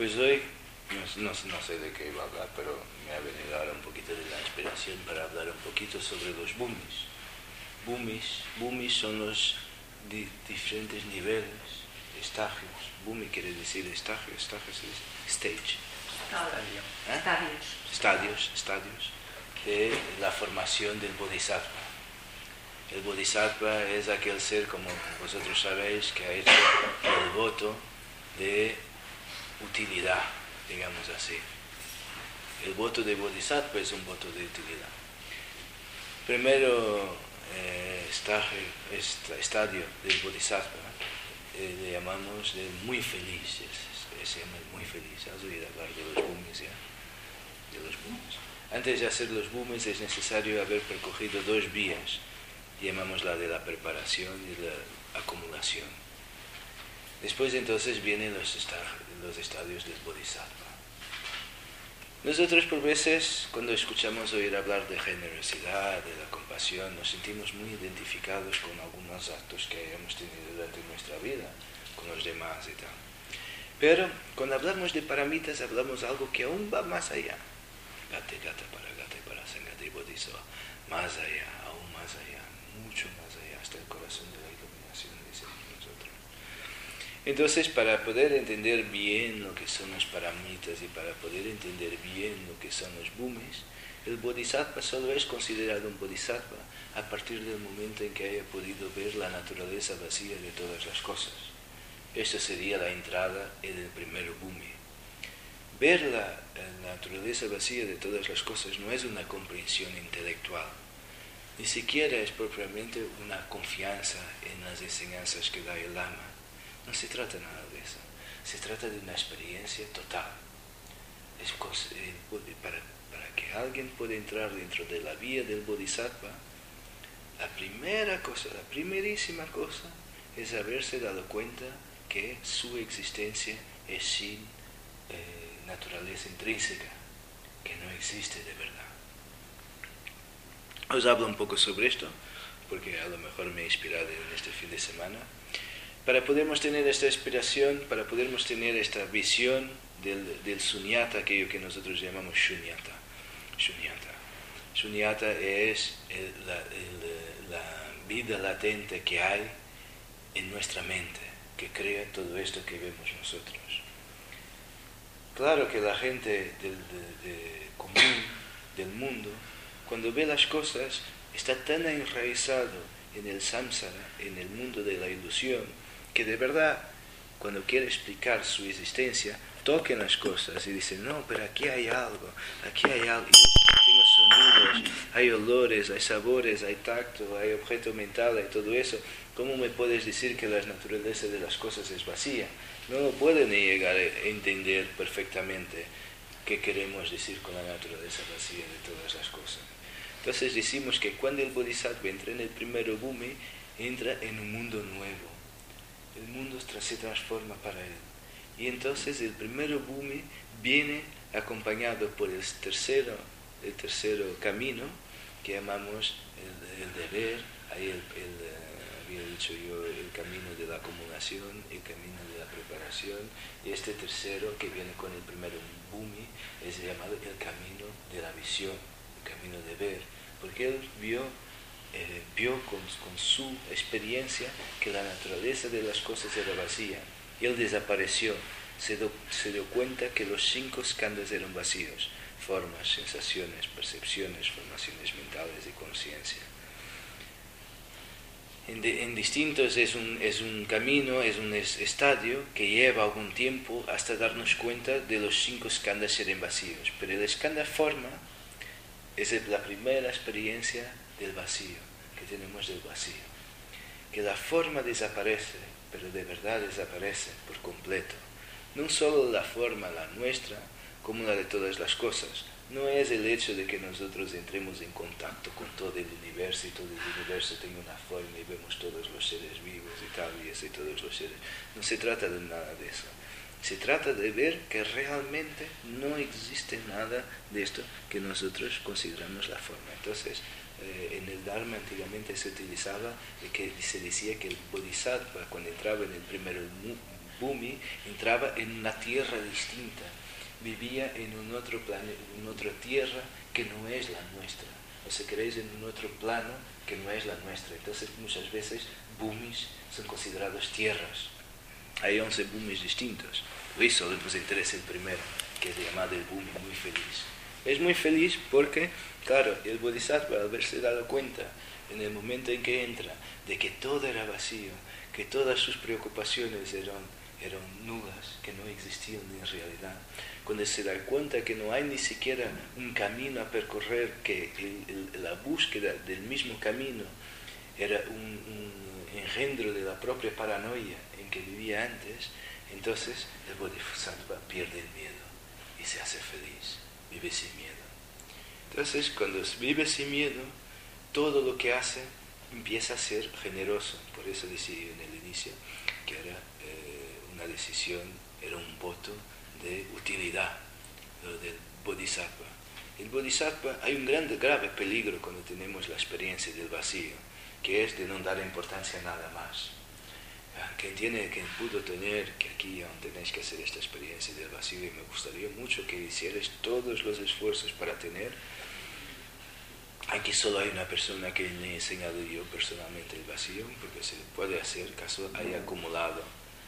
Pues hoy no sé de qué iba a hablar, pero me ha venido ahora un poquito de la inspiración para hablar un poquito sobre los boomies. Boomies son los diferentes niveles, estagios. Boomie quiere decir estagios es stage. Estadios de la formación del bodhisattva. El bodhisattva es aquel ser, como vosotros sabéis, que ha hecho el voto de utilidad, digamos así. El voto de bodhisattva es un voto de utilidad. Primero estadio del bodhisattva le llamamos de muy feliz, se llama muy feliz. ¿Has oído hablar de los boomies ya? De los boomies. Antes de hacer los boomies es necesario haber percorrido dos vías, llamamos la de la preparación y la acumulación. Después entonces vienen los estadios del bodhisattva. Nosotros por veces, cuando escuchamos oír hablar de generosidad, de la compasión, nos sentimos muy identificados con algunos actos que hayamos tenido durante nuestra vida, con los demás y tal. Pero cuando hablamos de paramitas, hablamos de algo que aún va más allá. Gate, gata, para sangate, bodhisattva. Más allá, aún más allá, mucho más allá, hasta el corazón de la iluminación, decimos nosotros. Entonces, para poder entender bien lo que son los paramitas y para poder entender bien lo que son los boomies, el bodhisattva solo es considerado un bodhisattva a partir del momento en que haya podido ver la naturaleza vacía de todas las cosas. Esta sería la entrada en el primer boomie. Ver la naturaleza vacía de todas las cosas no es una comprensión intelectual, ni siquiera es propiamente una confianza en las enseñanzas que da el Lama. No se trata nada de eso, se trata de una experiencia total. Para que alguien pueda entrar dentro de la vía del bodhisattva, la primerísima cosa es haberse dado cuenta que su existencia es sin naturaleza intrínseca, que no existe de verdad. Os hablo un poco sobre esto, porque a lo mejor me he inspirado en este fin de semana. Para podermos tener esta inspiración, para podermos tener esta visión del sunyata, aquello que nosotros llamamos shunyata. Shunyata es la vida latente que hay en nuestra mente, que crea todo esto que vemos nosotros. Claro que la gente común del mundo, cuando ve las cosas, está tan enraizado en el samsara, en el mundo de la ilusión, que de verdad, cuando quiere explicar su existencia, toquen las cosas y dicen, no, pero aquí hay algo, yo tengo sonidos, hay olores, hay sabores, hay tacto, hay objeto mental, hay todo eso. ¿Cómo me puedes decir que la naturaleza de las cosas es vacía? No lo pueden llegar a entender perfectamente qué queremos decir con la naturaleza vacía de todas las cosas. Entonces decimos que cuando el bodhisattva entra en el primer boomie, entra en un mundo nuevo. El mundo se transforma para él. Y entonces el primer boomie viene acompañado por el tercero camino, que llamamos el deber, ahí había dicho yo, el camino de la acumulación, el camino de la preparación, y este tercero que viene con el primer boomie es llamado el camino de la visión, el camino de ver, porque él vio con su experiencia que la naturaleza de las cosas era vacía. Él desapareció, se dio cuenta que los 5 skandhas eran vacíos: formas, sensaciones, percepciones, formaciones mentales y conciencia. En distintos es un camino, es un estadio que lleva algún tiempo hasta darnos cuenta de los 5 skandhas serem vacíos. Pero el skandha forma es la primera experiencia del vacío, que tenemos del vacío. Que la forma desaparece, pero de verdad desaparece por completo. No solo la forma, la nuestra, como la de todas las cosas. No es el hecho de que nosotros entremos en contacto con todo el universo y todo el universo tenga una forma y vemos todos los seres vivos y tal, y así todos los seres. No se trata de nada de eso. Se trata de ver que realmente no existe nada de esto que nosotros consideramos la forma. Entonces, en el Dharma antiguamente se utilizaba, que se decía que el bodhisattva, cuando entraba en el primer Bhumi entraba en una tierra distinta, vivía en un otro planeta, en otra tierra que no es la nuestra, o si queréis, en un otro plano que no es la nuestra. Entonces muchas veces Bhumis son considerados tierras. Hay 11 Bhumis distintos. Hoy solo nos interesa el primero, que es llamado el Bhumi muy feliz. Es muy feliz porque, claro, el Bodhisattva, al haberse dado cuenta en el momento en que entra de que todo era vacío, que todas sus preocupaciones eran nulas, que no existían en realidad, cuando se da cuenta que no hay ni siquiera un camino a percorrer, que la búsqueda del mismo camino era un engendro de la propia paranoia en que vivía antes, entonces el Bodhisattva pierde el miedo y se hace feliz, vive sin miedo. Entonces, cuando vive sin miedo, todo lo que hace empieza a ser generoso. Por eso decía en el inicio que era una decisión, era un voto de utilidad, lo del Bodhisattva. El Bodhisattva, hay un grave peligro cuando tenemos la experiencia del vacío, que es de no dar importancia a nada más. Quien pudo tener, que aquí aún tenéis que hacer esta experiencia del vacío, y me gustaría mucho que hicierais todos los esfuerzos para tener. Aquí solo hay una persona que me he enseñado yo personalmente el vacío, porque se puede hacer caso haya acumulado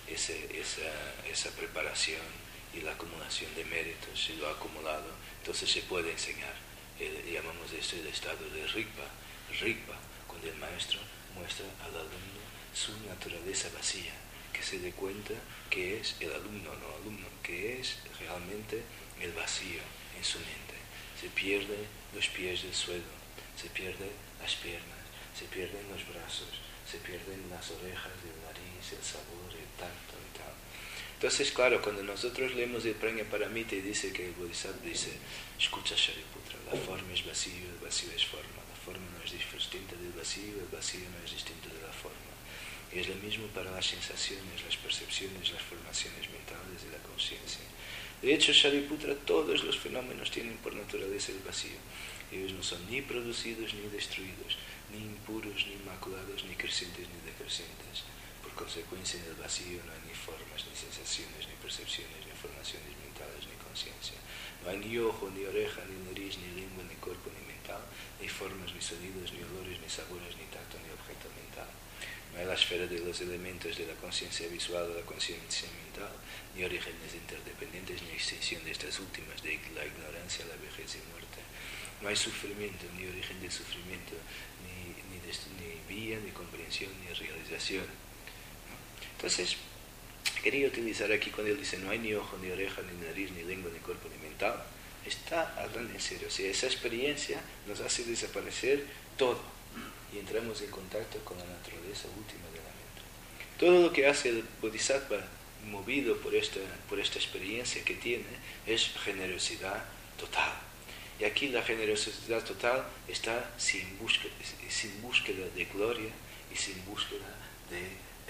esa preparación y la acumulación de méritos, si lo ha acumulado, entonces se puede enseñar. Llamamos esto el estado de Rigpa, cuando el maestro muestra al alumno su naturaleza vacía, que se dé cuenta que es el alumno, que es realmente el vacío en su mente. Se pierden los pies del suelo, se pierden las piernas, se pierden los brazos, se pierden las orejas, el nariz, el sabor, el tacto y tal. Entonces, claro, cuando nosotros leemos el Prajna Paramita y dice que el Bodhisattva dice, escucha Shariputra, la forma es vacío, el vacío es forma, la forma no es distinta del vacío, el vacío no es distinto de la forma. Y es lo mismo para las sensaciones, las percepciones, las formaciones mentales de la conciencia. De hecho, Shariputra, todos los fenómenos tienen por naturaleza el vacío. Ellos no son ni producidos ni destruidos, ni impuros, ni inmaculados, ni crecientes ni decrecientes. Por consecuencia, en el vacío no hay ni formas, ni sensaciones, ni percepciones, ni formaciones mentales, ni conciencia. No hay ni ojo, ni oreja, ni nariz, ni lengua, ni cuerpo, ni mental, ni formas, ni sonidos, ni olores, ni sabores, ni tacto, ni objeto mental. No hay la esfera de los elementos de la conciencia visual o la conciencia mental, ni orígenes interdependientes, ni extinción de estas últimas, de la ignorancia, la vejez y muerte. No hay sufrimiento, ni origen del sufrimiento, ni vía, ni comprensión, ni realización. Entonces, quería utilizar aquí cuando él dice no hay ni ojo, ni oreja, ni nariz, ni lengua, ni cuerpo, ni mental, está hablando en serio. O sea, esa experiencia nos hace desaparecer todo y entramos en contacto con la naturaleza última de la mente. Todo lo que hace el Bodhisattva, movido por esta experiencia que tiene, es generosidad total. Y aquí la generosidad total está sin búsqueda de gloria y sin búsqueda de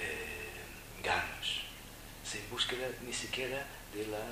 ganos, sin búsqueda ni siquiera de la...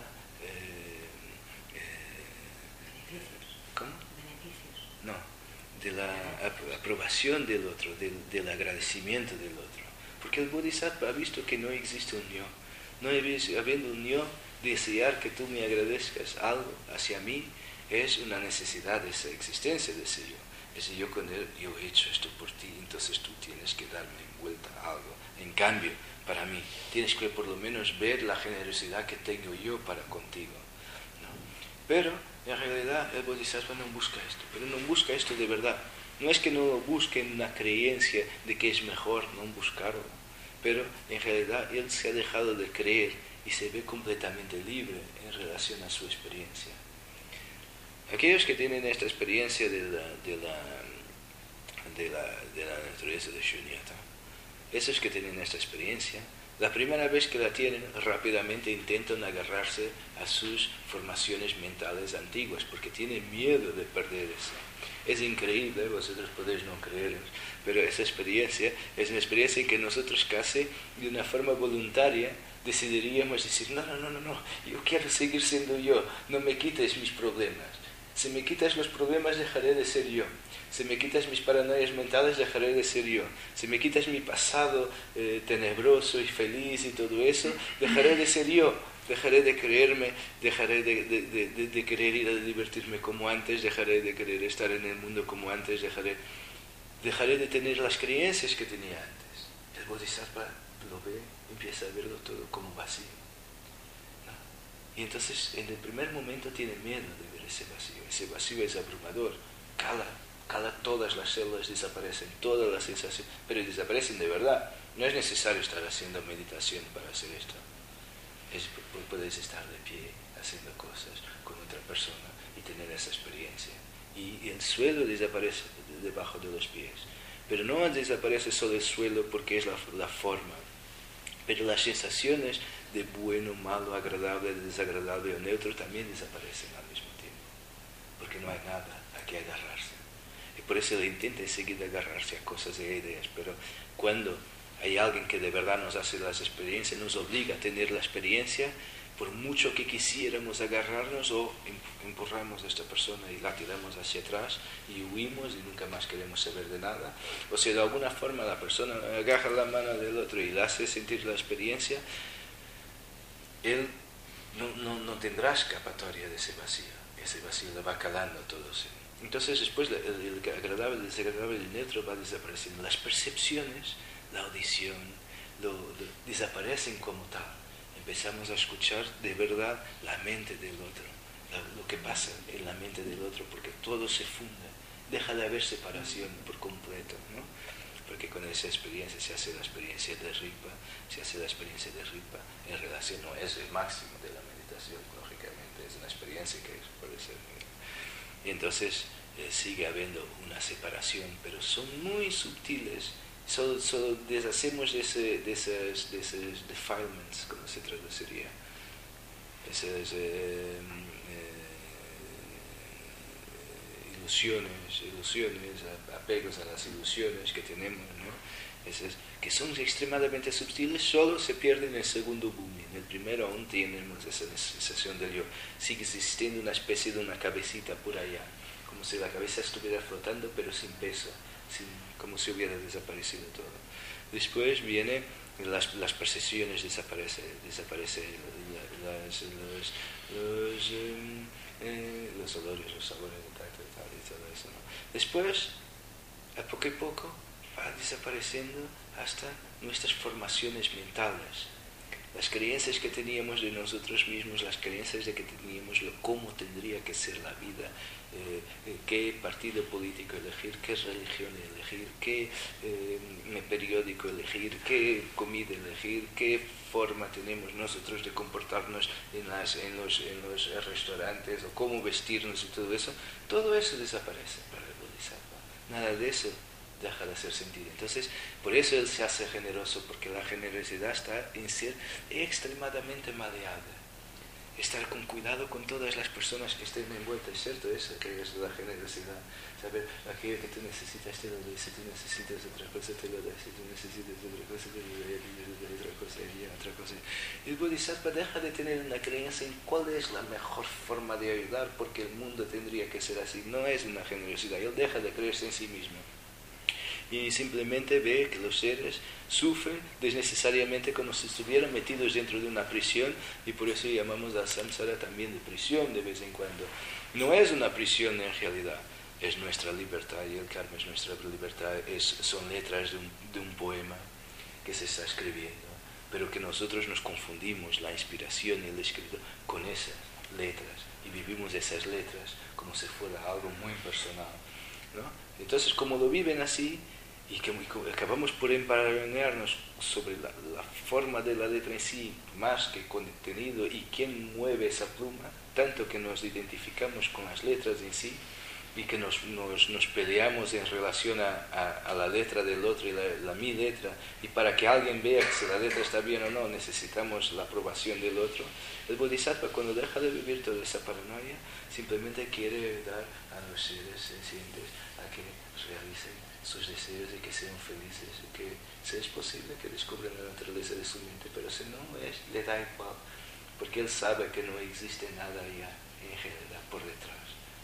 ¿Cómo? Beneficios. No, de la aprobación del otro, del agradecimiento del otro. Porque el Bodhisattva ha visto que no existe un yo. No habiendo un yo, desear que tú me agradezcas algo hacia mí es una necesidad de esa existencia de ese yo. Ese yo con él, yo he hecho esto por ti, entonces tú tienes que darme en vuelta algo. En cambio, para mí, tienes que por lo menos ver la generosidad que tengo yo para contigo, ¿no? Pero, en realidad, el Bodhisattva no busca esto, pero no busca esto de verdad. No es que no lo busque en una creencia de que es mejor no buscarlo, pero en realidad él se ha dejado de creer y se ve completamente libre en relación a su experiencia. Aquellos que tienen esta experiencia de la naturaleza de Shunyata, esos que tienen esta experiencia, la primera vez que la tienen, rápidamente intentan agarrarse a sus formaciones mentales antiguas, porque tienen miedo de perder eso. Es increíble, vosotros podéis no creerlo, pero esa experiencia es una experiencia en que nosotros casi de una forma voluntaria decidiríamos decir, no, yo quiero seguir siendo yo, no me quites mis problemas. Si me quitas los problemas, dejaré de ser yo. Si me quitas mis paranoias mentales, dejaré de ser yo. Si me quitas mi pasado tenebroso y feliz y todo eso, dejaré de ser yo. Dejaré de creerme, dejaré de querer ir a divertirme como antes, dejaré de querer estar en el mundo como antes, dejaré de tener las creencias que tenía antes. El Bodhisattva lo ve, empieza a verlo todo como vacío. Y entonces en el primer momento tiene miedo de ver ese vacío es abrumador, cala todas las células, desaparecen todas las sensaciones, pero desaparecen de verdad. No es necesario estar haciendo meditación para hacer esto. Puedes estar de pie haciendo cosas con otra persona y tener esa experiencia. Y el suelo desaparece debajo de los pies. Pero no desaparece solo el suelo porque es la forma, pero las sensaciones de bueno, malo, agradable, desagradable o neutro también desaparecen al mismo tiempo, porque no hay nada a que agarrarse. Y por eso él intenta enseguida agarrarse a cosas y a ideas, pero cuando hay alguien que de verdad nos hace las experiencias, nos obliga a tener la experiencia, por mucho que quisiéramos agarrarnos o empurramos a esta persona y la tiramos hacia atrás y huimos y nunca más queremos saber de nada, o si de alguna forma la persona agarra la mano del otro y le hace sentir la experiencia, él no tendrá escapatoria de ese vacío le va calando todo. ¿Sí? Entonces después el agradable, el desagradable, el neutro va desapareciendo, las percepciones, la audición, desaparecen como tal. Empezamos a escuchar de verdad la mente del otro, lo que pasa en la mente del otro, porque todo se funde, deja de haber separación por completo, ¿no? Porque con esa experiencia se hace la experiencia de Ripa, en relación, no es el máximo de la meditación, lógicamente, es una experiencia que puede ser. Y entonces sigue habiendo una separación, pero son muy sutiles. Solo deshacemos de esos defilements, como se traduciría, esas ilusiones, apegos a las ilusiones que tenemos, ¿no? Esas, que son extremadamente sutiles, solo se pierden en el segundo boom. En el primero aún tenemos esa sensación del yo. Sigue existiendo una especie de una cabecita por allá, como si la cabeza estuviera flotando, pero sin peso. Como si hubiera desaparecido todo. Después vienen las percepciones, desaparecen los olores, los sabores, el tacto y todo eso, ¿no? Después, a poco y poco, va desapareciendo hasta nuestras formaciones mentales. Las creencias que teníamos de nosotros mismos, las creencias de que teníamos cómo tendría que ser la vida, qué partido político elegir, qué religión elegir, qué periódico elegir, qué comida elegir, qué forma tenemos nosotros de comportarnos en los restaurantes, o cómo vestirnos y todo eso desaparece para el Bodhisattva. Nada de eso deja de hacer sentido. Entonces, por eso él se hace generoso, porque la generosidad está en ser extremadamente maleable. Estar con cuidado con todas las personas que estén envueltas, ¿cierto? Eso que es la generosidad. Saber aquello que tú necesitas, te lo doy. Si tú necesitas otra cosa, te lo doy. Si tú necesitas otra cosa, te lo doy. Otra cosa. El Bodhisattva deja de tener una creencia en cuál es la mejor forma de ayudar, porque el mundo tendría que ser así. No es una generosidad. Él deja de creerse en sí mismo. Y simplemente ve que los seres sufren desnecesariamente como si estuvieran metidos dentro de una prisión, y por eso llamamos a samsara también de prisión de vez en cuando. No es una prisión en realidad, es nuestra libertad, y el karma es nuestra libertad, son letras de un poema que se está escribiendo, pero que nosotros nos confundimos la inspiración y el escrito con esas letras, y vivimos esas letras como si fuera algo muy personal, ¿no? Entonces, como lo viven así, y que acabamos por emparanoiarnos sobre la forma de la letra en sí, más que contenido y quién mueve esa pluma, tanto que nos identificamos con las letras en sí, y que nos peleamos en relación a la letra del otro y la mi letra, y para que alguien vea si la letra está bien o no necesitamos la aprobación del otro. El Bodhisattva, cuando deja de vivir toda esa paranoia, simplemente quiere dar a los seres sencientes a que realicen sus deseos y que sean felices, y que si es posible que descubran la naturaleza de su mente, pero si no es, le da igual, porque él sabe que no existe nada ya en general por detrás, ¿no?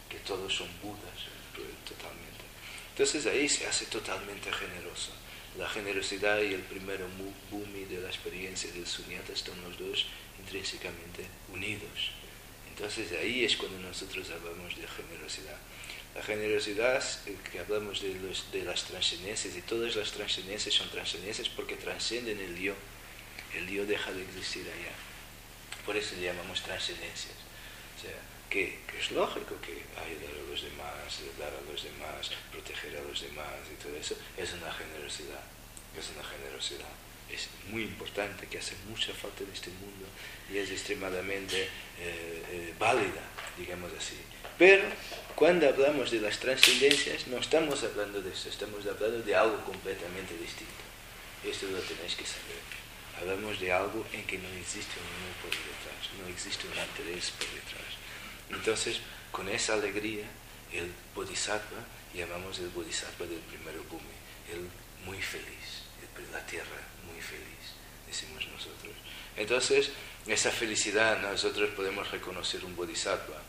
que todos son Budas, totalmente. Entonces ahí se hace totalmente generoso. La generosidad y el primero bhumi de la experiencia del sunyata están los dos intrínsecamente unidos. Entonces ahí es cuando nosotros hablamos de generosidad. La generosidad, que hablamos de las trascendencias, y todas las trascendencias son trascendencias porque trascienden el yo. El yo deja de existir allá. Por eso le llamamos trascendencias. O sea, que es lógico que ayudar a los demás, dar a los demás, proteger a los demás y todo eso, es una generosidad. Es una generosidad. Es muy importante, que hace mucha falta en este mundo y es extremadamente válida, digamos así. Pero cuando hablamos de las trascendencias, no estamos hablando de eso, estamos hablando de algo completamente distinto. Esto lo tenéis que saber. Hablamos de algo en que no existe un yo por detrás, no existe un interés por detrás. Entonces, con esa alegría, el bodhisattva, llamamos el bodhisattva del primero bhumi, el muy feliz, la tierra muy feliz, decimos nosotros. Entonces, esa felicidad nosotros podemos reconocer un bodhisattva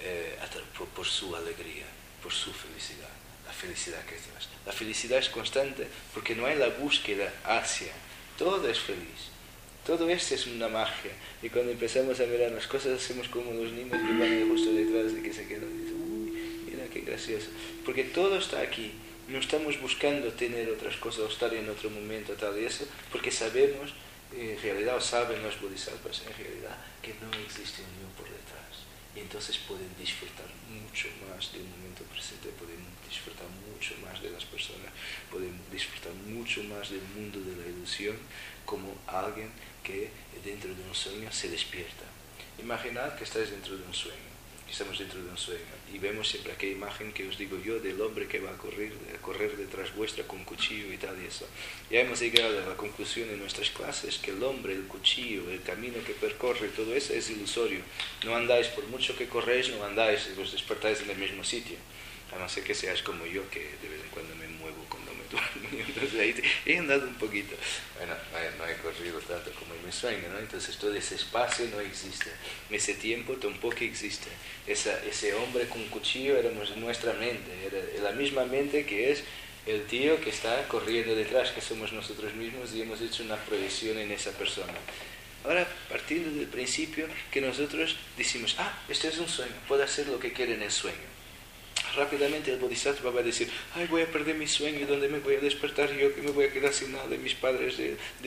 por su alegría, por su felicidad, la felicidad que es. La felicidad es constante porque no hay la búsqueda hacia, todo es feliz. Todo esto es una magia. Y cuando empezamos a mirar las cosas, hacemos como los niños que van justo detrás de que se quedan y dicen, uy, mira qué gracioso. Porque todo está aquí. No estamos buscando tener otras cosas o estar en otro momento, tal y eso, porque sabemos, en realidad, o saben los bodhisattvas en realidad, que no existe un yo por detrás. Y entonces pueden disfrutar mucho más de un momento presente, pueden disfrutar mucho más de las personas, pueden disfrutar mucho más del mundo de la ilusión, como alguien que dentro de un sueño se despierta. Imaginad que estáis dentro de un sueño, estamos dentro de un sueño, y vemos siempre aquella imagen que os digo yo del hombre que va a correr detrás vuestra con cuchillo y tal y eso. Ya hemos llegado a la conclusión en nuestras clases que el hombre, el cuchillo, el camino que percorre, todo eso es ilusorio. No andáis, por mucho que corréis, no andáis y os despertáis en el mismo sitio. A no ser que seáis como yo, que de vez en cuando me muevo cuando me duermo. Entonces ahí he andado un poquito. Bueno, no he corrido tanto como en mi sueño, ¿no? Entonces todo ese espacio no existe. Ese tiempo tampoco existe. Ese hombre con cuchillo éramos en nuestra mente. Era la misma mente que es el tío que está corriendo detrás, que somos nosotros mismos, y hemos hecho una proyección en esa persona. Ahora, partiendo del principio que nosotros decimos, este es un sueño, puedo hacer lo que quiera en el sueño. Rápidamente el bodhisattva va a decir, voy a perder mi sueño, ¿dónde me voy a despertar yo? Que me voy a quedar sin nada, de mis padres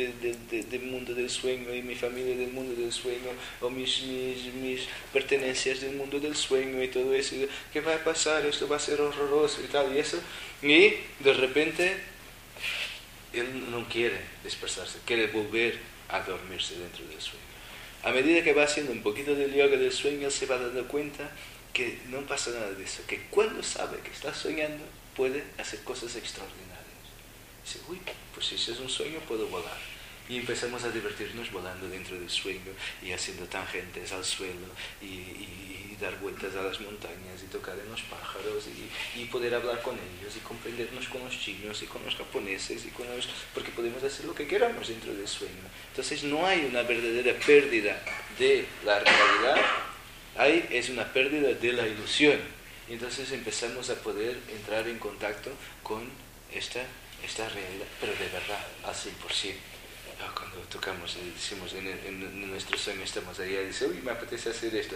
del mundo del sueño, y mi familia del mundo del sueño, o mis pertenencias del mundo del sueño y todo eso. ¿Qué va a pasar? Esto va a ser horroroso y tal y eso. Y de repente él no quiere despertarse, quiere volver a dormirse dentro del sueño. A medida que va haciendo un poquito del yoga del sueño, él se va dando cuenta que no pasa nada de eso, que cuando sabe que está soñando puede hacer cosas extraordinarias. Dice, pues si ese es un sueño puedo volar. Y empezamos a divertirnos volando dentro del sueño y haciendo tangentes al suelo y dar vueltas a las montañas y tocar en los pájaros y poder hablar con ellos y comprendernos con los chinos y con los japoneses porque podemos hacer lo que queramos dentro del sueño. Entonces no hay una verdadera pérdida de la realidad, es una pérdida de la ilusión. Y entonces empezamos a poder entrar en contacto con esta realidad, pero de verdad, al 100%. Cuando tocamos, decimos en nuestro sueño, estamos ahí y dice, me apetece hacer esto.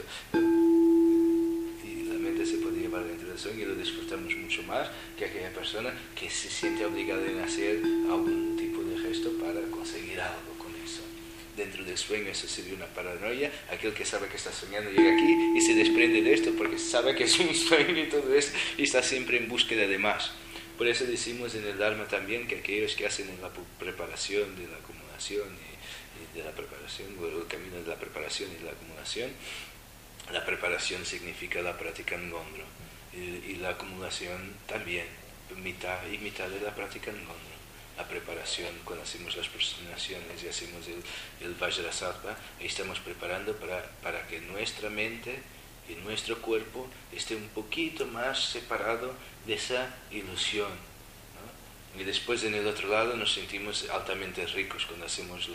Y la mente se puede llevar dentro del sueño y lo disfrutamos mucho más que aquella persona que se siente obligada en hacer algún tipo de gesto para conseguir algo con eso. Dentro del sueño eso sería una paranoia. Aquel que sabe que está soñando llega aquí y se desprende de esto porque sabe que es un sueño y todo eso, y está siempre en búsqueda de más. Por eso decimos en el Dharma también que aquellos que hacen en la preparación de la acumulación y de la preparación, o el camino de la preparación y de la acumulación, la preparación significa la práctica ngondro y la acumulación también, mitad y mitad de la práctica ngondro. La preparación, cuando hacemos las presentaciones y hacemos el Vajrasattva, estamos preparando para que nuestra mente y nuestro cuerpo esté un poquito más separado de esa ilusión, ¿no? Y después en el otro lado nos sentimos altamente ricos cuando hacemos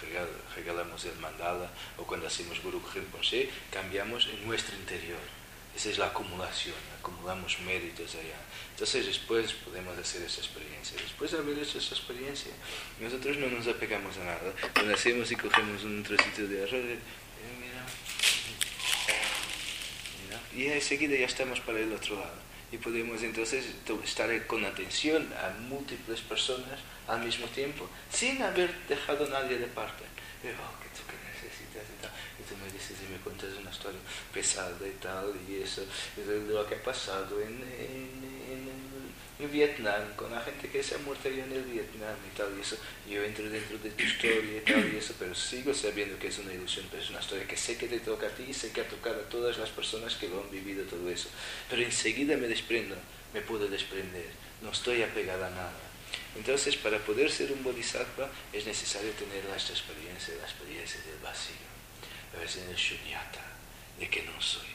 regalamos el mandala o cuando hacemos Guru Rinpoche, cambiamos en nuestro interior. Esa es la acumulación, acumulamos méritos allá. Entonces después podemos hacer esa experiencia. Después de haber hecho esa experiencia, nosotros no nos apegamos a nada. Cuando hacemos y cogemos un trocito de arroz, mira, y enseguida ya estamos para el otro lado. Y podemos entonces estar con atención a múltiples personas al mismo tiempo, sin haber dejado a nadie de parte. ¿Qué tú qué necesitas y tal? Y tú me dices y me cuentas una historia pesada y tal, y eso, y lo que ha pasado en Vietnam, con la gente que se ha muerto allá en el Vietnam y tal, y eso. Yo entro dentro de tu historia y tal, y eso, pero sigo sabiendo que es una ilusión, pero es una historia que sé que te toca a ti y sé que ha tocado a todas las personas que lo han vivido todo eso. Pero enseguida me desprendo, me puedo desprender, no estoy apegada a nada. Entonces, para poder ser un bodhisattva es necesario tener esta experiencia, la experiencia del vacío, a veces en el shunyata, de que no soy,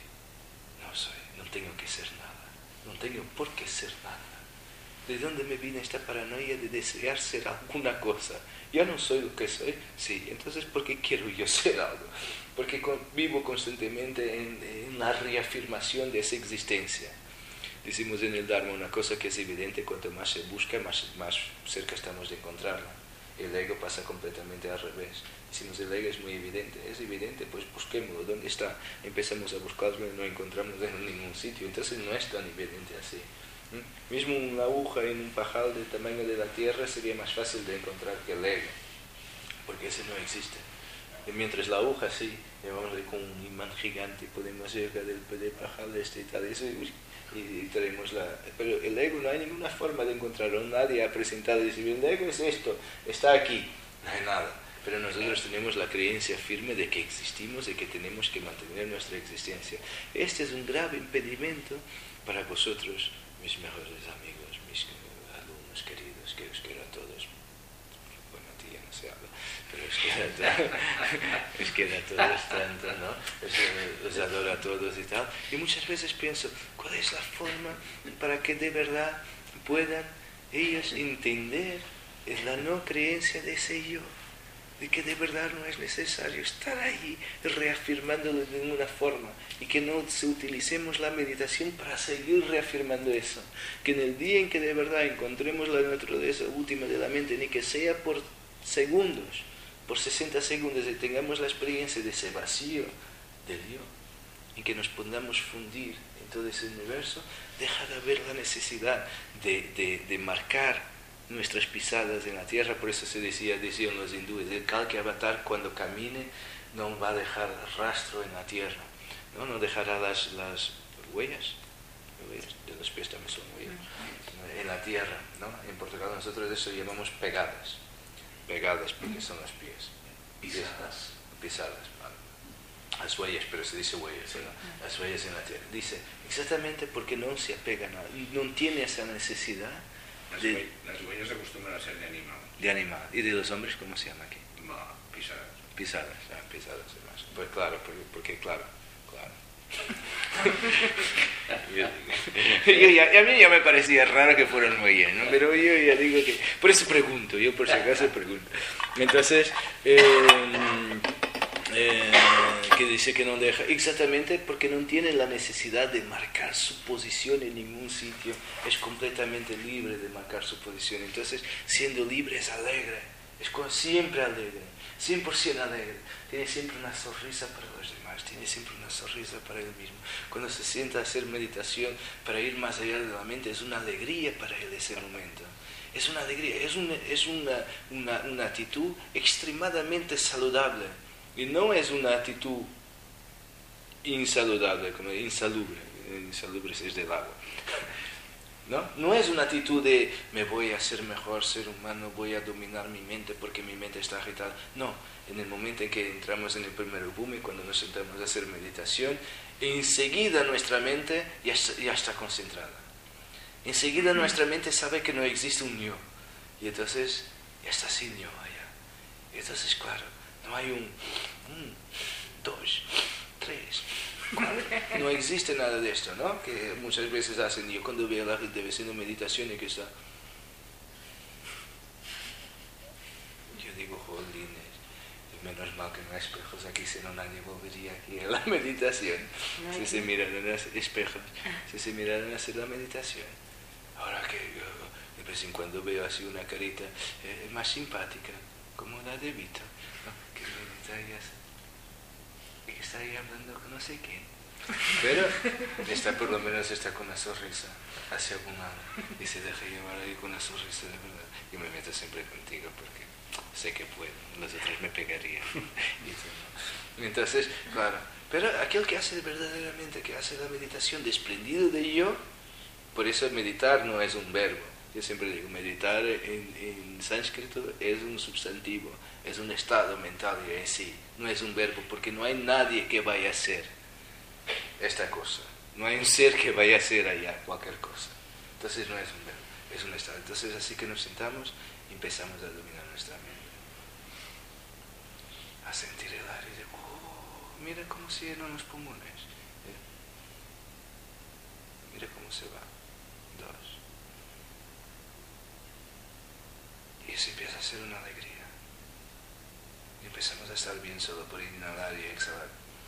no tengo que ser nada, no tengo por qué ser nada. ¿De dónde me viene esta paranoia de desear ser alguna cosa? Ya no soy lo que soy, sí, entonces ¿por qué quiero yo ser algo? Porque vivo constantemente en la reafirmación de esa existencia. Decimos en el Dharma una cosa que es evidente, cuanto más se busca, más cerca estamos de encontrarla. El ego pasa completamente al revés. Decimos el ego es muy evidente, pues busquémoslo, ¿dónde está? Empezamos a buscarlo y no encontramos en ningún sitio, entonces no es tan evidente así. Mismo una aguja en un pajal del tamaño de la tierra sería más fácil de encontrar que el ego, porque ese no existe. Y mientras la aguja sí, llevamos con un imán gigante, podemos llegar del pajal y tal, eso, y tenemos pero el ego no hay ninguna forma de encontrarlo, nadie ha presentado y dice, el ego es esto, está aquí, no hay nada. Pero nosotros tenemos la creencia firme de que existimos y que tenemos que mantener nuestra existencia. Este es un grave impedimento para vosotros, mis mejores amigos, mis alumnos queridos, que os quiero a todos. Bueno, a ti ya no se habla, pero os quiero a todos tanto, ¿no? Os adoro a todos y tal. Y muchas veces pienso, ¿cuál es la forma para que de verdad puedan ellos entender la no creencia de ese yo? De que de verdad no es necesario estar ahí reafirmándolo de ninguna forma y que no utilicemos la meditación para seguir reafirmando eso. Que en el día en que de verdad encontremos la naturaleza última de la mente, ni que sea por segundos, por 60 segundos, y tengamos la experiencia de ese vacío del yo, en que nos podamos fundir en todo ese universo, deja de haber la necesidad de marcar nuestras pisadas en la tierra. Por eso decían los hindúes, el Kalki Avatar cuando camine no va a dejar rastro en la tierra, no dejará las huellas de los pies, también son huellas, en la tierra, ¿no? En Portugal nosotros eso llamamos pegadas porque son los pies, pisadas, ¿vale? Las huellas, pero se dice huellas, ¿no? Las huellas en la tierra, dice, exactamente porque no se apega a nada, no tiene esa necesidad. Las huellas se acostumbran a ser de animal. De animal. ¿Y de los hombres cómo se llama aquí? Pisadas. Pisadas además. Pues claro, porque claro. A mí ya me parecía raro que fueran huellas, ¿no? Pero yo ya digo que... Por eso pregunto, yo por si acaso pregunto. Entonces... que dice que no deja, exactamente porque no tiene la necesidad de marcar su posición en ningún sitio, es completamente libre de marcar su posición. Entonces, siendo libre es alegre, es siempre alegre, 100% alegre, tiene siempre una sonrisa para los demás, tiene siempre una sonrisa para él mismo. Cuando se sienta a hacer meditación para ir más allá de la mente, es una alegría para él ese momento. Es una alegría, es una actitud extremadamente saludable. Y no es una actitud insaludable, como insalubre es del agua. No es una actitud de me voy a hacer mejor ser humano, voy a dominar mi mente porque mi mente está agitada. No, en el momento en que entramos en el primer bhumi, cuando nos sentamos a hacer meditación, enseguida nuestra mente ya está concentrada. Enseguida nuestra mente sabe que no existe un yo. Y entonces ya está sin yo allá. Y entonces, claro, no hay un 2, 3, 4. No existe nada de esto, ¿no? Que muchas veces hacen. Yo cuando veo a la gente haciendo meditación y que está... Yo digo, jolines, menos mal que no espejos aquí, si no nadie volvería aquí a la meditación. No Si se miraran a espejos, si se miraran a hacer la meditación. Ahora que yo de vez en cuando veo así una carita más simpática, como la de Vito, ¿no? Que medita y que está ahí hablando con no sé quién. Pero por lo menos está con una sonrisa hacia algún lado y se deja llevar ahí con una sonrisa de verdad. Yo me meto siempre contigo porque sé que puedo, los otros me pegarían. Y tú no. Entonces, claro, pero aquel que hace verdaderamente, que hace la meditación desprendido de yo, por eso meditar no es un verbo. Yo siempre digo, meditar en sánscrito es un sustantivo, es un estado mental en sí, no es un verbo, porque no hay nadie que vaya a hacer esta cosa. No hay un ser que vaya a hacer allá cualquier cosa. Entonces no es un verbo, es un estado. Entonces así que nos sentamos y empezamos a dominar nuestra mente. A sentir el aire de, mira cómo se llenan los pulmones. Mira cómo se va. 2. Y eso empieza a ser una alegría. Y empezamos a estar bien solo por inhalar y exhalar.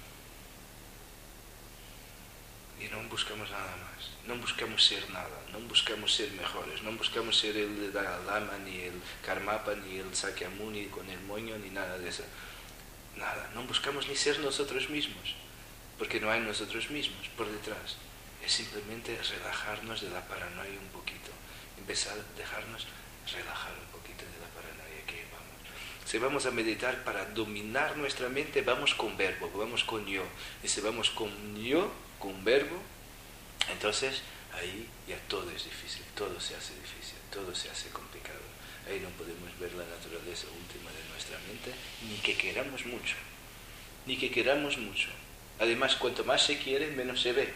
Y no buscamos nada más, no buscamos ser nada, no buscamos ser mejores, no buscamos ser el Dalai Lama, ni el Karmapa, ni el Sakyamuni con el moño, ni nada de eso. Nada, no buscamos ni ser nosotros mismos, porque no hay nosotros mismos por detrás. Es simplemente relajarnos de la paranoia un poquito, empezar a dejarnos relajar un poquito de la paranoia que vamos. Si vamos a meditar para dominar nuestra mente, vamos con verbo, vamos con yo. Y si vamos con yo, con verbo, entonces ahí ya todo es difícil, todo se hace difícil, todo se hace complicado. Ahí no podemos ver la naturaleza última de nuestra mente, ni que queramos mucho, ni que queramos mucho. Además, cuanto más se quiere, menos se ve.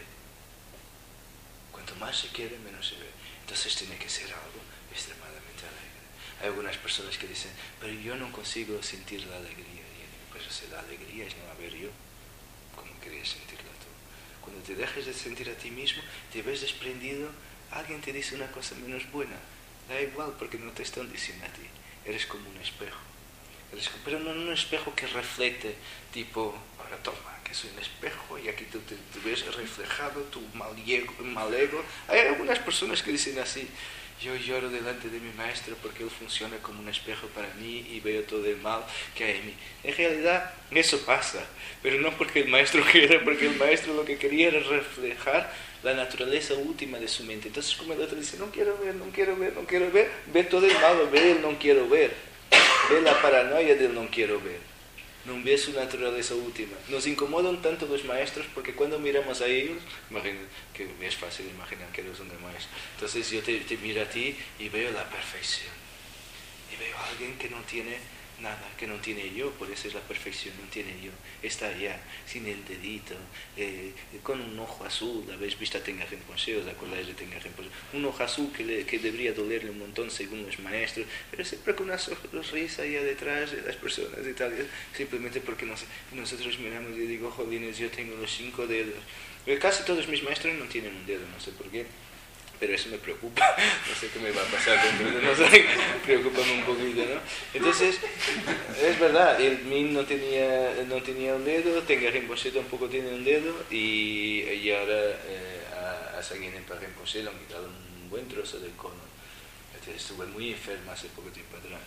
Cuanto más se quiere, menos se ve. Entonces tiene que ser algo extremadamente alegre. Hay algunas personas que dicen, pero yo no consigo sentir la alegría. Y yo digo, pero si la alegría es no haber yo, ¿cómo querías sentirla tú? Cuando te dejes de sentir a ti mismo, te ves desprendido, alguien te dice una cosa menos buena. Da igual porque no te están diciendo a ti. Eres como un espejo. Pero no un espejo que reflete, tipo, ahora toma, que soy un espejo y aquí tú te ves reflejado, tu mal ego. Hay algunas personas que dicen así, yo lloro delante de mi maestro porque él funciona como un espejo para mí y veo todo el mal que hay en mí. En realidad eso pasa, pero no porque el maestro quiera, porque el maestro lo que quería era reflejar la naturaleza última de su mente. Entonces como el otro dice, no quiero ver, ve todo el mal, ve el no quiero ver, ve la paranoia del no quiero ver. No ve su naturaleza última. Nos incomodan tanto los maestros porque cuando miramos a ellos, imagino que es fácil imaginar que eres un maestro. Entonces yo te miro a ti y veo la perfección. Y veo a alguien que no tiene nada, que no tiene yo, por eso es la perfección, no tiene yo. Está allá, sin el dedito, con un ojo azul. ¿Habéis visto a Tenga Rinpoche? ¿Os acordáis de Tenga Rinpoche? Un ojo azul que debería dolerle un montón según los maestros, pero siempre con una sonrisa allá detrás de las personas y tal, simplemente porque nosotros miramos y digo, jolines, yo tengo los 5 dedos. Casi todos mis maestros no tienen un dedo, no sé por qué. Pero eso me preocupa, no sé qué me va a pasar dentro de nosotros, preocúpame un poquito, ¿no? Entonces, es verdad, el Min no tenía un dedo, Tenga Rinpoche tampoco tiene un dedo, y ahora a Sagyampa Rinpoche le han quitado un buen trozo del cono. Estuve muy enferma hace poco tiempo atrás.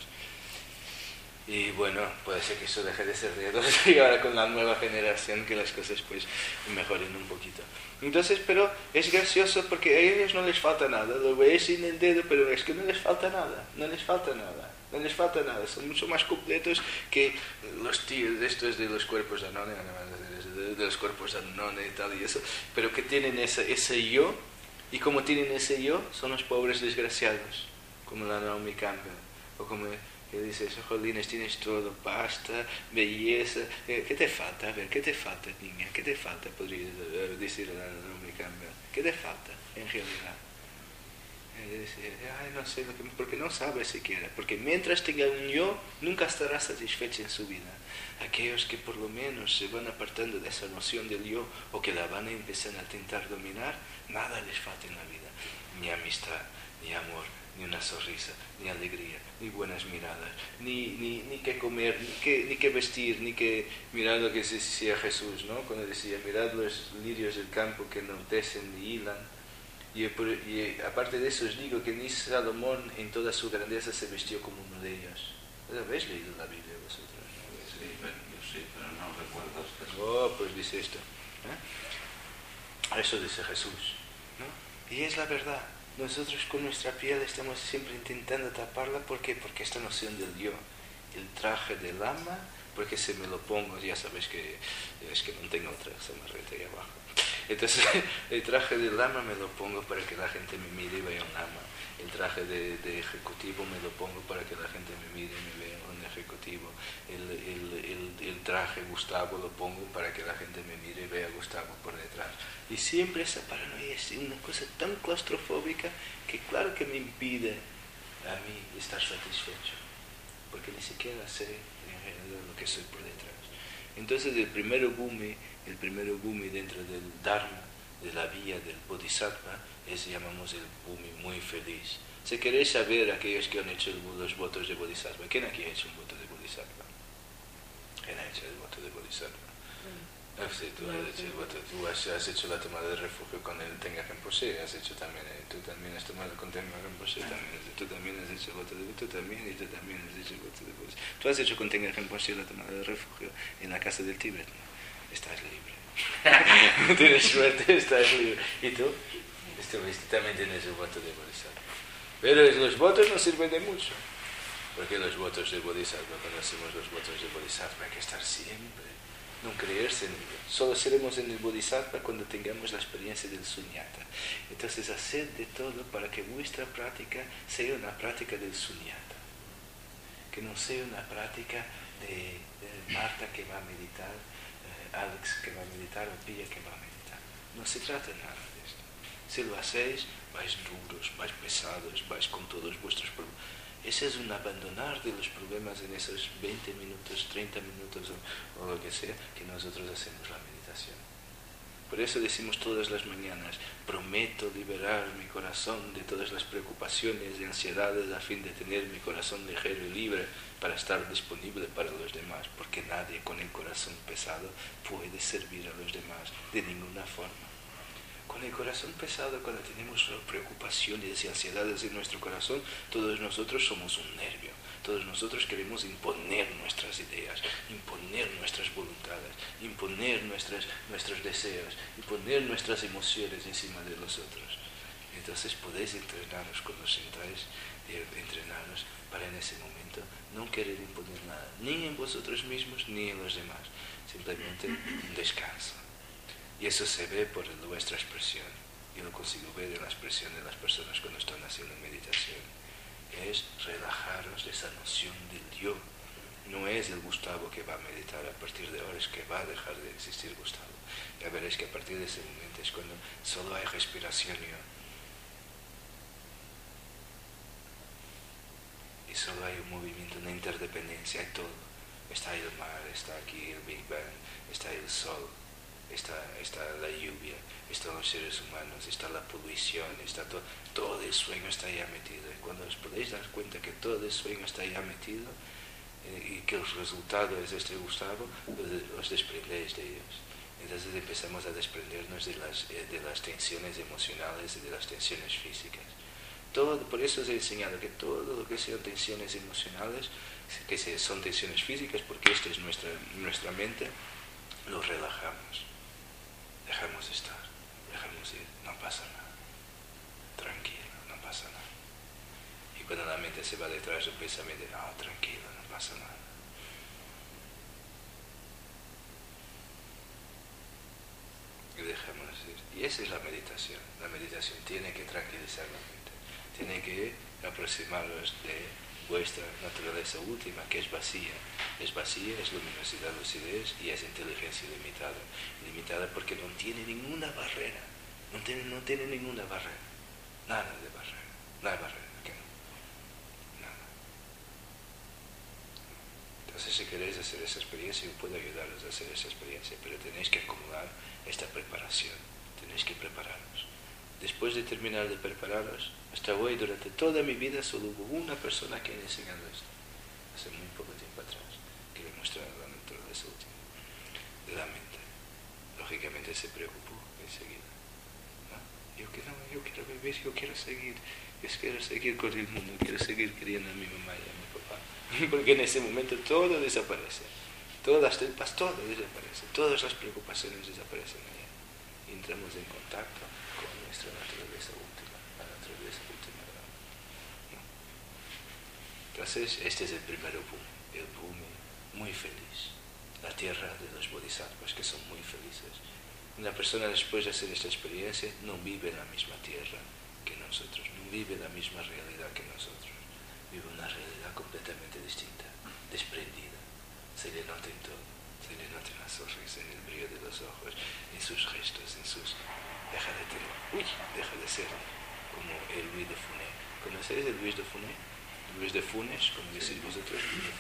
Y bueno, puede ser que eso deje de ser dedos y ahora con la nueva generación que las cosas pues mejoren un poquito. Entonces, pero es gracioso porque a ellos no les falta nada, lo ves sin el dedo, pero es que no les falta nada, son mucho más completos que los tíos de estos de los cuerpos de Anone, de los cuerpos de Anone y tal y eso, pero que tienen ese yo, y como tienen ese yo, son los pobres desgraciados, como la Naomi Campbell, o como que dices, jolines, tienes todo, pasta, belleza, ¿qué te falta? A ver, ¿qué te falta, niña? ¿Qué te falta? Podría decir a Naomi Campbell. ¿Qué te falta, en realidad? Decir, ay, no sé, porque no sabe siquiera, porque mientras tenga un yo, nunca estará satisfecha en su vida. Aquellos que por lo menos se van apartando de esa noción del yo, o que la van a empezar a intentar dominar, nada les falta en la vida, ni amistad, ni amor, ni una sonrisa, ni alegría, ni buenas miradas, ni qué comer, ni qué vestir, ni qué... Mirad lo que decía Jesús, ¿no? Cuando decía, mirad los lirios del campo que no tecen ni hilan. Y aparte de eso os digo que ni Salomón en toda su grandeza se vistió como uno de ellos. ¿Habéis leído la Biblia vosotros? ¿No? Sí, yo sí, pero no recuerdo este. Oh, pues dice esto. Eso dice Jesús, ¿no? Y es la verdad. Nosotros con nuestra piel estamos siempre intentando taparla. ¿Por qué? Porque esta noción del yo, el traje del ama, porque si me lo pongo, ya sabéis que es que no tengo otra samarreta ahí abajo. Entonces, el traje del ama me lo pongo para que la gente me mire y vea un ama. El traje de ejecutivo me lo pongo para que la gente me mire y me vea un ejecutivo. El traje Gustavo lo pongo para que la gente me mire y vea a Gustavo por detrás. Y siempre esa paranoia es una cosa tan claustrofóbica que claro que me impide a mí estar satisfecho. Porque ni siquiera sé en realidad lo que soy por detrás. Entonces el primer gumi dentro del Dharma, de la vía del Bodhisattva, llamamos el gumi muy feliz. Si queréis saber aquellos que han hecho los votos de Bodhisattva, ¿quién aquí ha hecho un voto de Bodhisattva? ¿Quién ha hecho el voto de Bodhisattva? Sí, tú has hecho el voto, tú has hecho la tomada de refugio con el Tenga Rinpoche, has hecho también, tú también has tomado con Tenga Rinpoche, tú también has hecho el voto de tú también has hecho el voto de Bodhisattva. Tú has hecho con Tenga Rinpoche la tomada de refugio en la casa del Tíbet, ¿no? Estás libre. Tienes suerte, estás libre. ¿Y tú? También tienes el voto de Bodhisattva. Pero los votos no sirven de mucho. Porque los votos de Bodhisattva, cuando hacemos los votos de Bodhisattva, hay que estar siempre. No creerse en ello. Solo seremos en el Bodhisattva cuando tengamos la experiencia del sunyata. Entonces, haced de todo para que vuestra práctica sea una práctica del sunyata. Que no sea una práctica de Marta que va a meditar, Alex que va a meditar o Pilla que va a meditar. No se trata nada de esto. Si lo hacéis, vais duros, vais pesados, vais con todos vuestros problemas. Ese es un abandonar de los problemas en esos 20 minutos, 30 minutos o lo que sea que nosotros hacemos la meditación. Por eso decimos todas las mañanas, prometo liberar mi corazón de todas las preocupaciones y ansiedades a fin de tener mi corazón ligero y libre para estar disponible para los demás, porque nadie con el corazón pesado puede servir a los demás de ninguna forma. Con el corazón pesado, cuando tenemos preocupaciones y ansiedades en nuestro corazón, todos nosotros somos un nervio. Todos nosotros queremos imponer nuestras ideas, imponer nuestras voluntades, imponer nuestros deseos, imponer nuestras emociones encima de los otros. Entonces podéis entrenaros cuando os sentáis, entrenaros para en ese momento no querer imponer nada, ni en vosotros mismos ni en los demás. Simplemente un descanso. Y eso se ve por vuestra expresión. Yo lo consigo ver en la expresión de las personas cuando están haciendo meditación. Es relajaros de esa noción del yo. No es el Gustavo que va a meditar a partir de ahora, es que va a dejar de existir Gustavo. Ya veréis que a partir de ese momento es cuando solo hay respiración y solo hay un movimiento, una interdependencia, hay todo. Está el mar, está aquí el Big Bang, está el sol. Está la lluvia, están los seres humanos, está la polución, está todo el sueño está ya metido. Y cuando os podéis dar cuenta que todo el sueño está ya metido y que el resultado es este Gustavo, os desprendéis de ellos. Entonces empezamos a desprendernos de las tensiones emocionales y de las tensiones físicas. Por eso os he enseñado que todo lo que sean tensiones emocionales, que son tensiones físicas, porque esta es nuestra mente, lo relajamos. Dejamos estar, dejamos ir, no pasa nada. Tranquilo, no pasa nada. Y cuando la mente se va detrás del pensamiento, tranquilo, no pasa nada. Y dejamos ir. Y esa es la meditación. La meditación tiene que tranquilizar la mente. Tiene que aproximaros de vuestra naturaleza última, que es vacía. Es vacía, es luminosidad, lucidez y es inteligencia limitada. Limitada porque no tiene ninguna barrera. No tiene ninguna barrera. Nada de barrera. No hay barrera. ¿Qué no? Nada. Entonces, si queréis hacer esa experiencia, yo puedo ayudaros a hacer esa experiencia, pero tenéis que acumular esta preparación. Tenéis que prepararos. después de terminar de prepararos, hasta hoy, durante toda mi vida, solo hubo una persona que me ha enseñado esto, hace muy poco tiempo atrás, que me mostraba la naturaleza última de la mente. Lógicamente se preocupó enseguida. ¿No? Yo quiero vivir, yo quiero seguir con el mundo, quiero seguir queriendo a mi mamá y a mi papá. Porque en ese momento todo desaparece. Todas las tripas, todo desaparece. Todas las preocupaciones desaparecen allá. Y entramos en contacto con nuestra naturaleza última, la naturaleza última de la mente. ¿No? Entonces, este es el primer el Bhumi, muy feliz. La tierra de los bodhisattvas, que son muy felices. Una persona después de hacer esta experiencia no vive en la misma tierra que nosotros, no vive la misma realidad que nosotros. Vive una realidad completamente distinta, desprendida. Se le nota en todo, se le nota en la sonrisa, en el brillo de los ojos, en sus gestos, en sus... Deja de ser como el Luis de Funès. ¿Conocéis el Luis de Funès? Luis de Funes, como decís vosotros.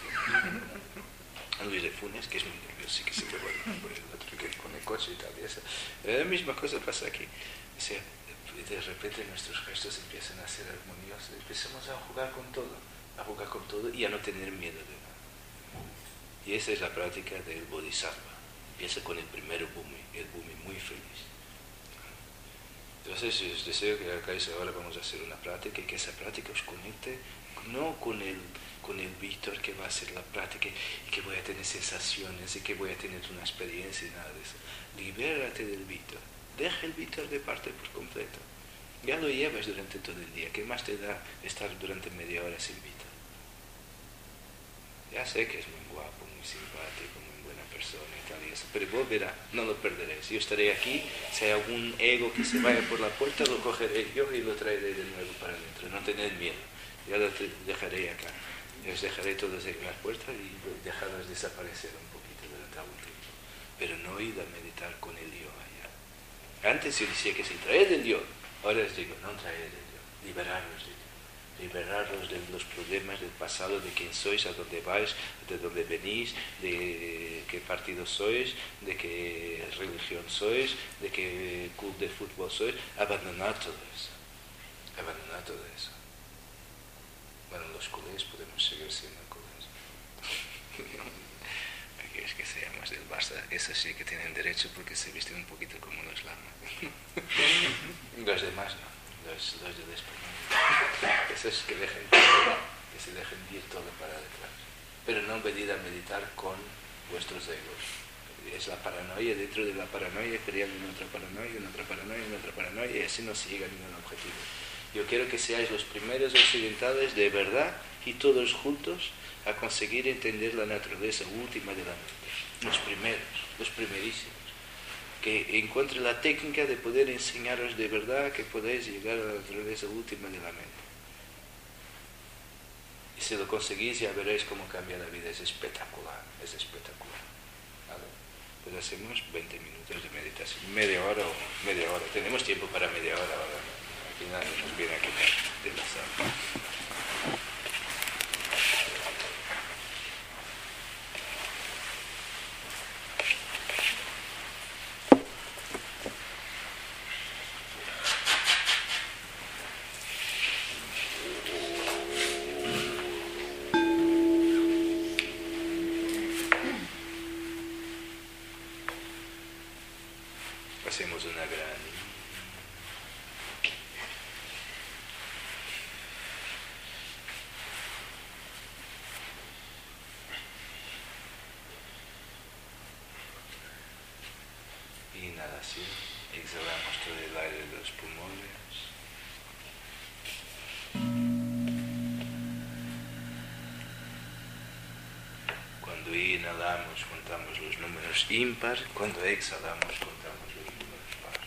Luis de Funes, que es muy nervioso, sí que se me va por el otro, que con el coche y tal. Y eso. La misma cosa pasa aquí. O sea, de repente nuestros gestos empiezan a ser armoniosos, empezamos a jugar con todo y a no tener miedo de nada. Y esa es la práctica del Bodhisattva. Empieza con el primero Bhumi, el Bhumi muy feliz. Entonces, os deseo que hagáis ahora, vamos a hacer una práctica y que esa práctica os conecte no con el Víctor que va a hacer la práctica y que voy a tener sensaciones y que voy a tener una experiencia y nada de eso. Libérate del Víctor. Deja el Víctor de parte por completo. Ya lo llevas durante todo el día. ¿Qué más te da estar durante media hora sin Víctor? Ya sé que es muy guapo, muy simpático, muy buena persona y tal y eso, pero vos verás, no lo perderéis. Yo estaré aquí, si hay algún ego que se vaya por la puerta, lo cogeré yo y lo traeré de nuevo para adentro. No tened miedo, ya lo dejaré acá. Yo os dejaré todos en las puertas y dejarlos desaparecer un poquito durante algún tiempo. Pero no id a meditar con el yo allá. Antes yo decía que si traed el yo, ahora os digo, no traed el yo, liberaros del yo. Liberarlos de los problemas del pasado, de quién sois, a dónde vais, de dónde venís, de qué partido sois, de qué religión sois, de qué club de fútbol sois. Abandonad todo eso. Abandonad todo eso. Bueno, los culés podemos seguir siendo culés. Aquellos que se llaman del Barça, esos sí que tienen derecho porque se visten un poquito como los lamas. Los demás no. Los del español. Esos que se dejen ir todo para detrás. Pero no venid a meditar con vuestros egos. Es la paranoia dentro de la paranoia, creando una otra paranoia, una otra paranoia, una otra paranoia, y así no se llega a ningún objetivo. Yo quiero que seáis los primeros occidentales de verdad y todos juntos a conseguir entender la naturaleza última de la mente. Los primeros, los primerísimos. Que encuentre la técnica de poder enseñaros de verdad que podéis llegar a la naturaleza última de la mente. Y si lo conseguís ya veréis cómo cambia la vida, es espectacular, es espectacular. ¿Vale? Pues hacemos 20 minutos de meditación, media hora, tenemos tiempo para media hora ahora, aquí nadie nos viene a quitar de la sala. Hacemos una gran... inhalación, exhalamos todo el aire de los pulmones. Cuando inhalamos contamos los números impar, cuando exhalamos contamos los números par.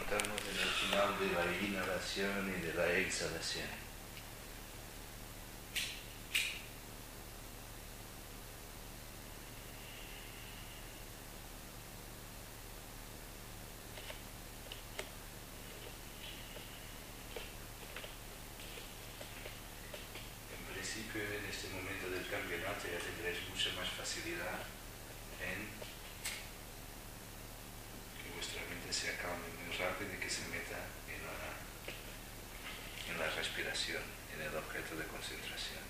encontramos en el final de la inhalación y de la exhalación. En principio, en este momento del campeonato ya tendréis mucha más facilidad en que vuestra mente se acalme muy rápido y que se meta en la respiración, en el objeto de concentración.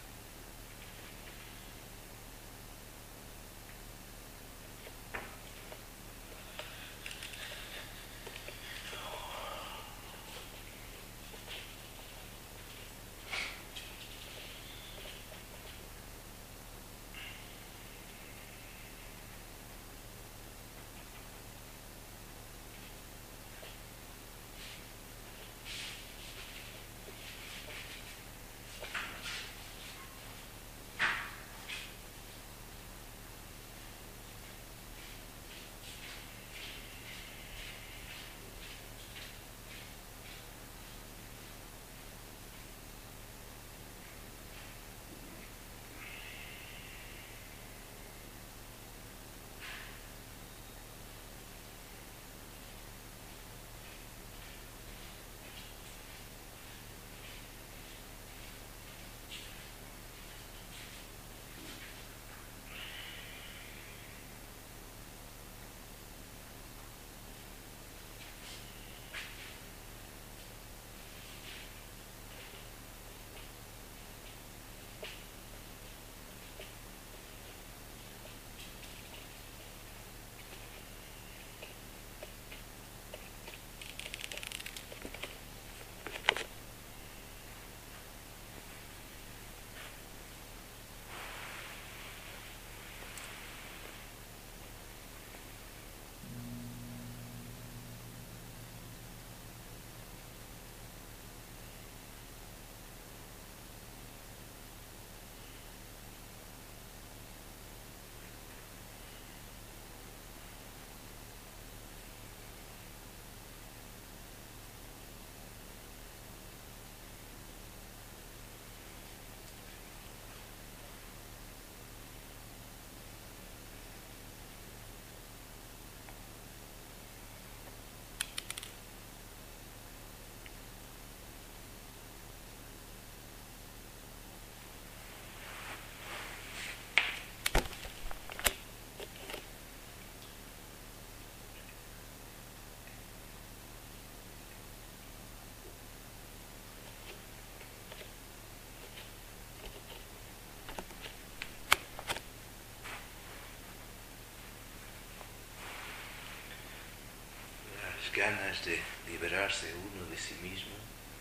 Ganas de liberarse uno de sí mismo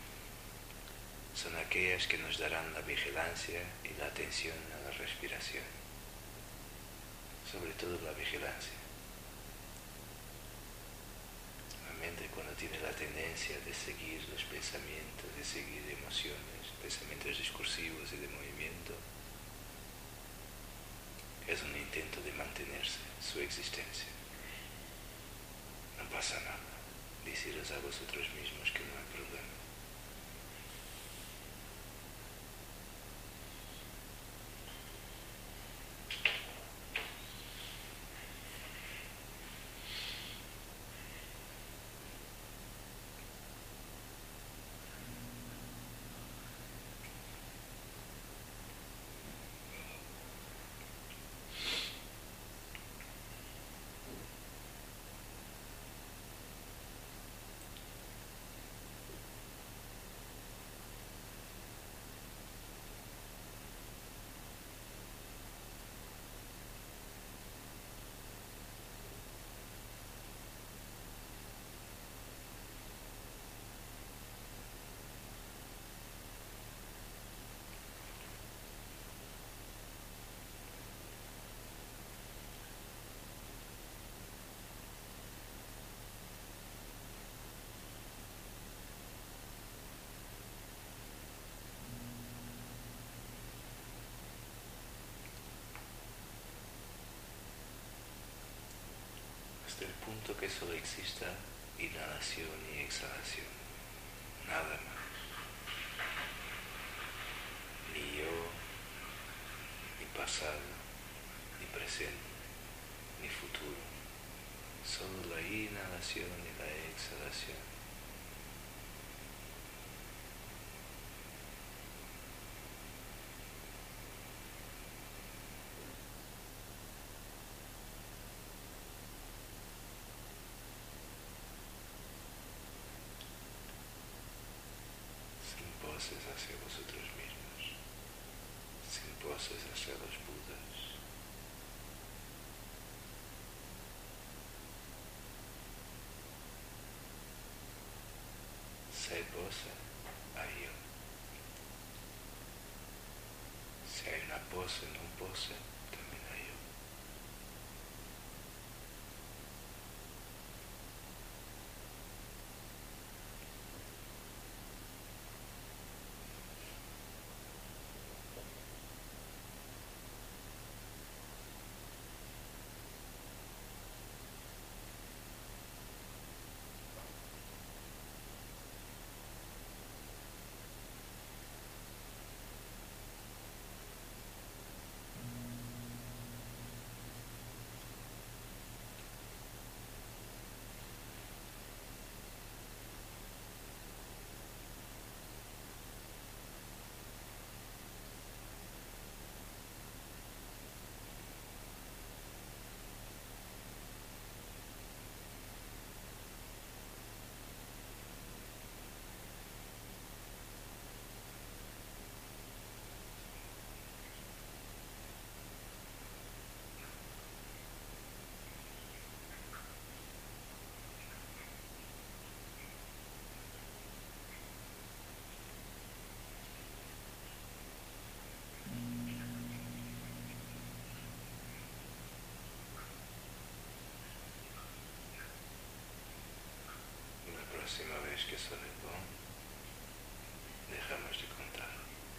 son aquellas que nos darán la vigilancia y la atención a la respiración, sobre todo la vigilancia. La mente, cuando tiene la tendencia de seguir los pensamientos, de seguir emociones, pensamientos discursivos y de movimiento, es un intento de mantenerse, su existencia. No pasa nada. Deciros a vosotros mismos que no hay problema. Hasta el punto que solo exista inhalación y exhalación, nada más. Ni yo, ni pasado, ni presente, ni futuro. Solo la inhalación y la exhalación. Sin poses hacia vosotros mismos, sin poses hacia los Budas. Si hay pose, hay yo. Si hay una pose, no pose, también hay yo. La próxima vez que suene el gong, dejamos de contar.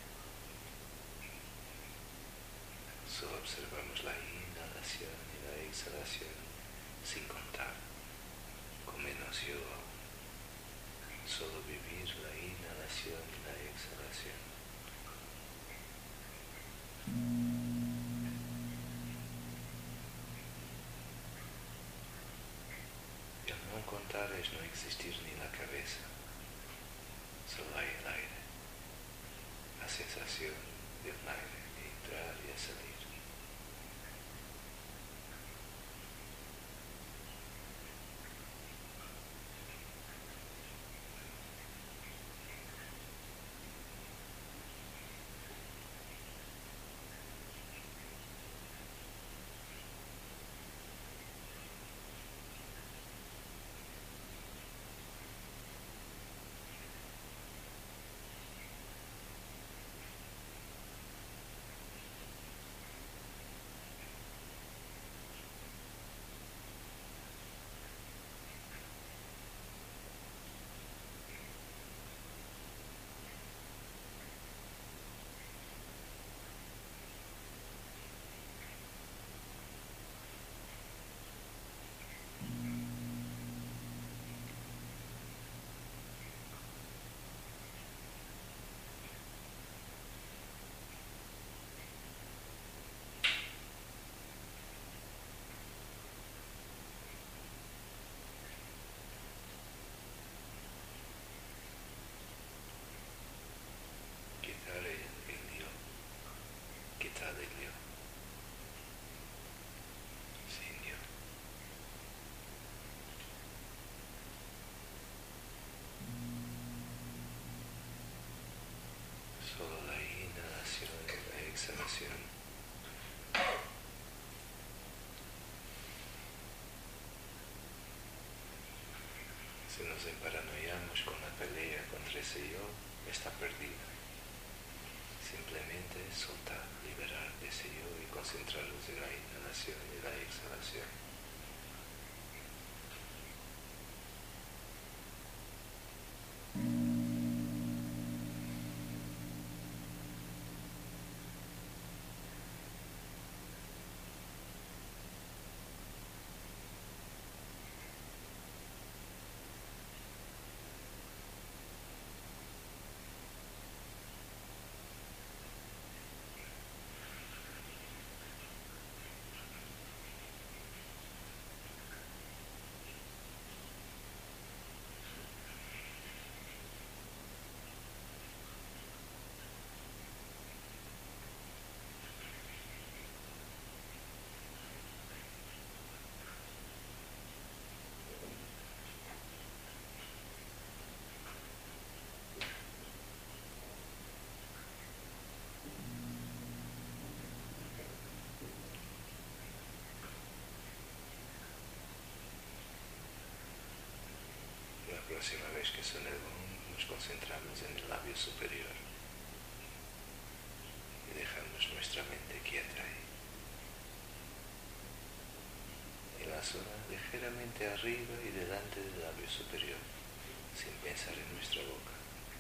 Solo observamos la inhalación y la exhalación sin contar, con menos yo aún. Solo vivir la inhalación y la exhalación. Y al no contar es no existir ni la cabeza, solo hay el aire, la sensación del aire de entrar y a salir. Quitar el lío, quitar el lío, sin yo. Solo la inhalación y la exhalación. Si nos emparanoiamos con la pelea contra ese yo, está perdida. Simplemente soltar, liberar ese yo y concentrarnos en la inhalación y la exhalación. próxima vez que suene el gong, nos concentramos en el labio superior y dejamos nuestra mente quieta ahí. En la zona ligeramente arriba y delante del labio superior, sin pensar en nuestra boca.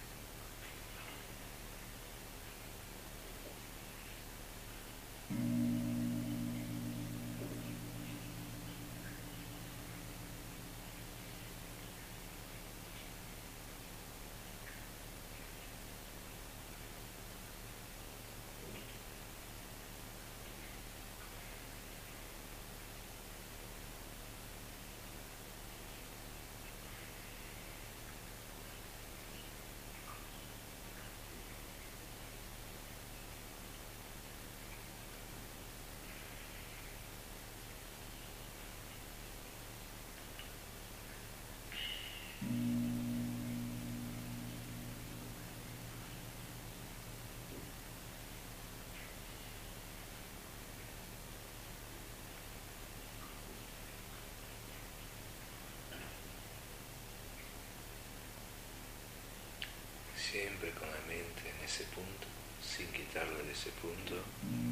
Siempre con la mente en ese punto, sin quitarle de ese punto.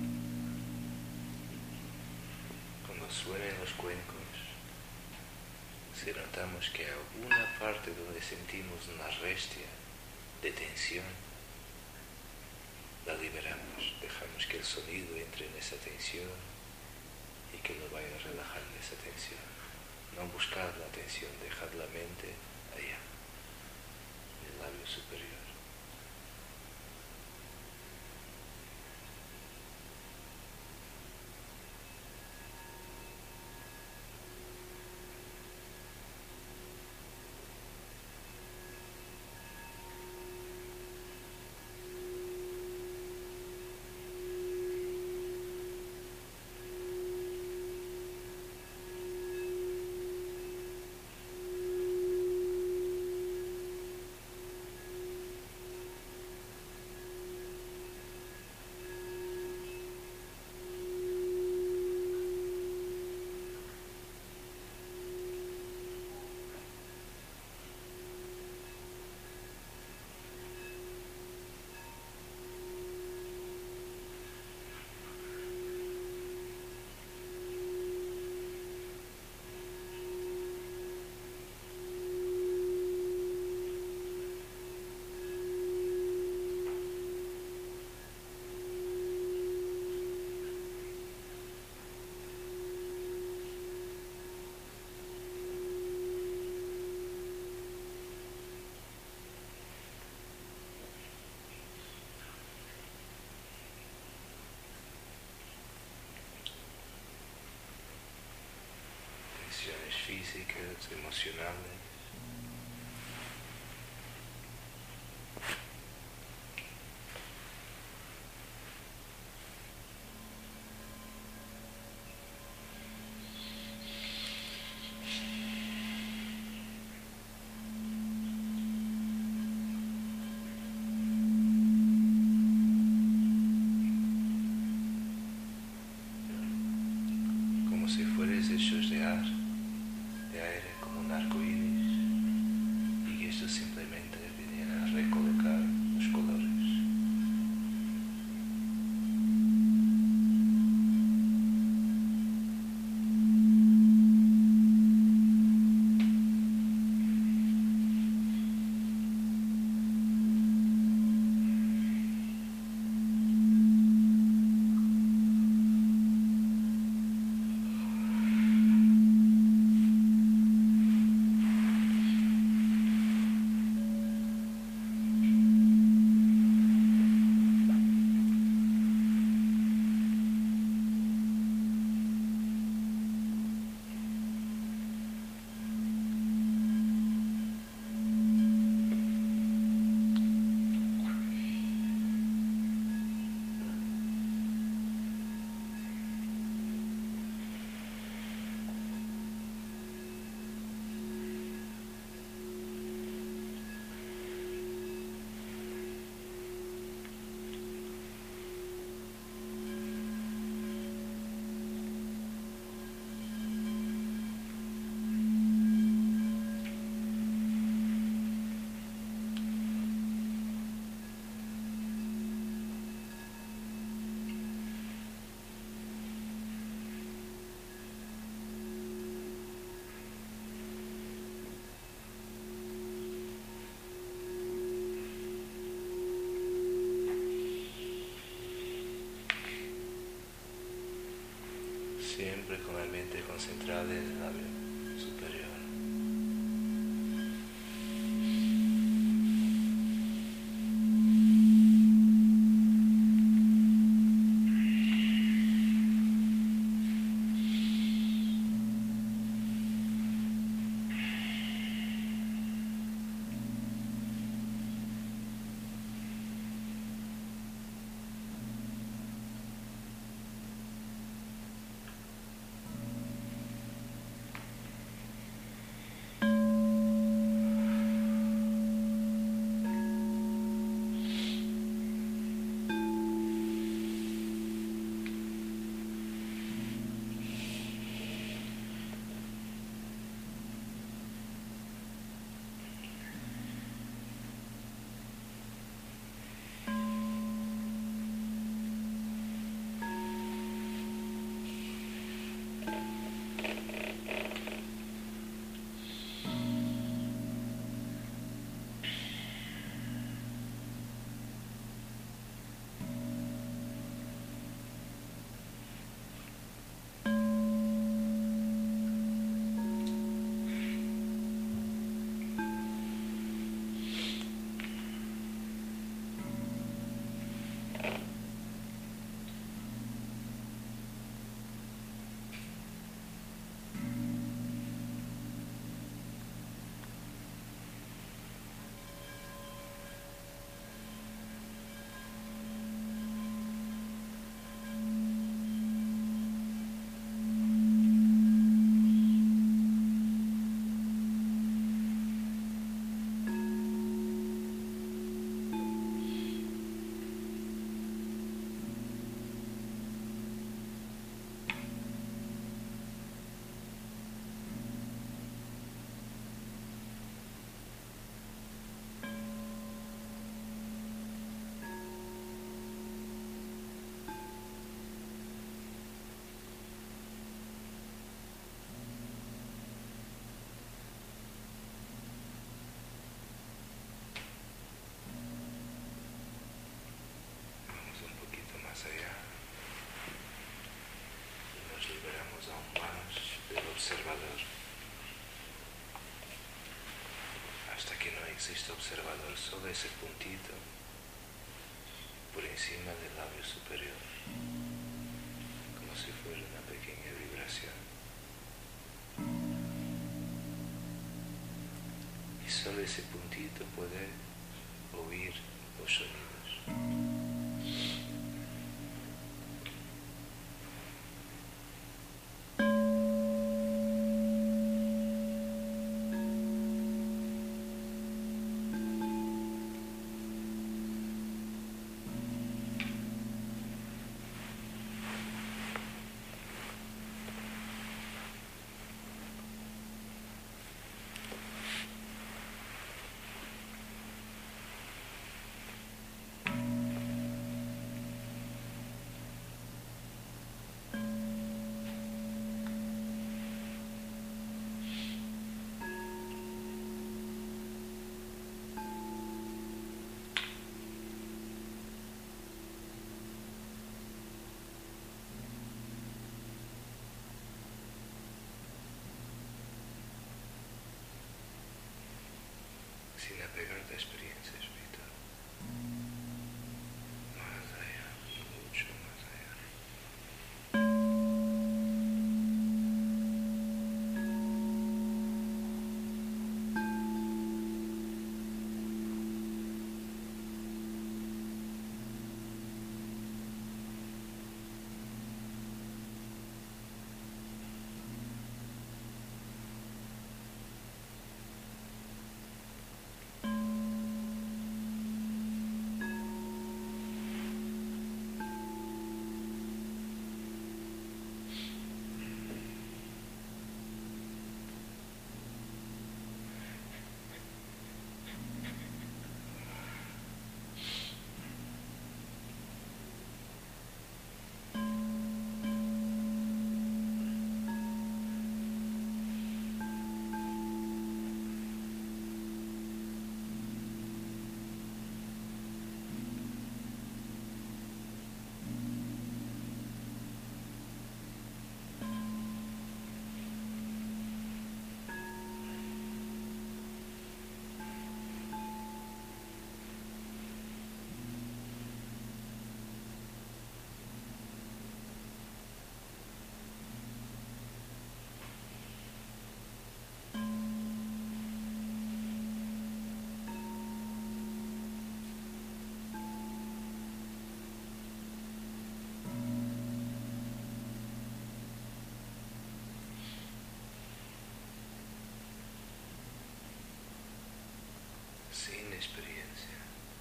Cuando suenen los cuencos, si notamos que alguna parte donde sentimos una restia de tensión, la liberamos, dejamos que el sonido entre en esa tensión y que lo vaya relajando esa tensión. No buscar la tensión, dejar la mente allá, en el labio superior. Físicas, emocionales. Como si fueras hechos de aire, como un arco iris. concentrada en el labio superior. Observador. Hasta que no existe observador, solo ese puntito por encima del labio superior, como si fuera una pequeña vibración. Y solo ese puntito puede oír los sonidos. Sin apegarte a experiencias, Víctor. Más allá, mucho más allá. experiencia.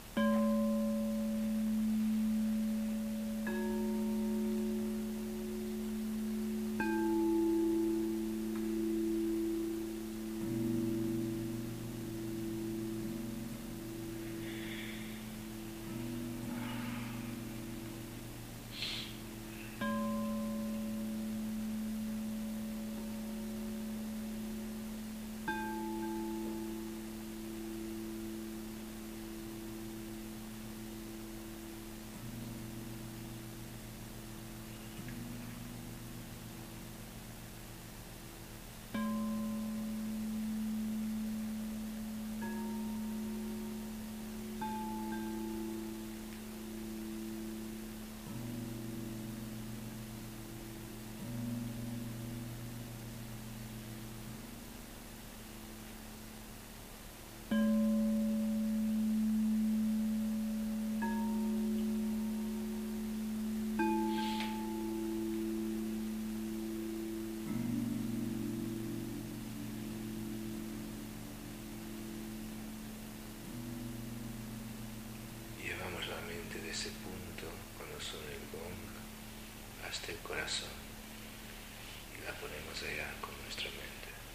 Llevamos la mente de ese punto, cuando suena el gong, hasta el corazón y la ponemos allá con nuestra mente.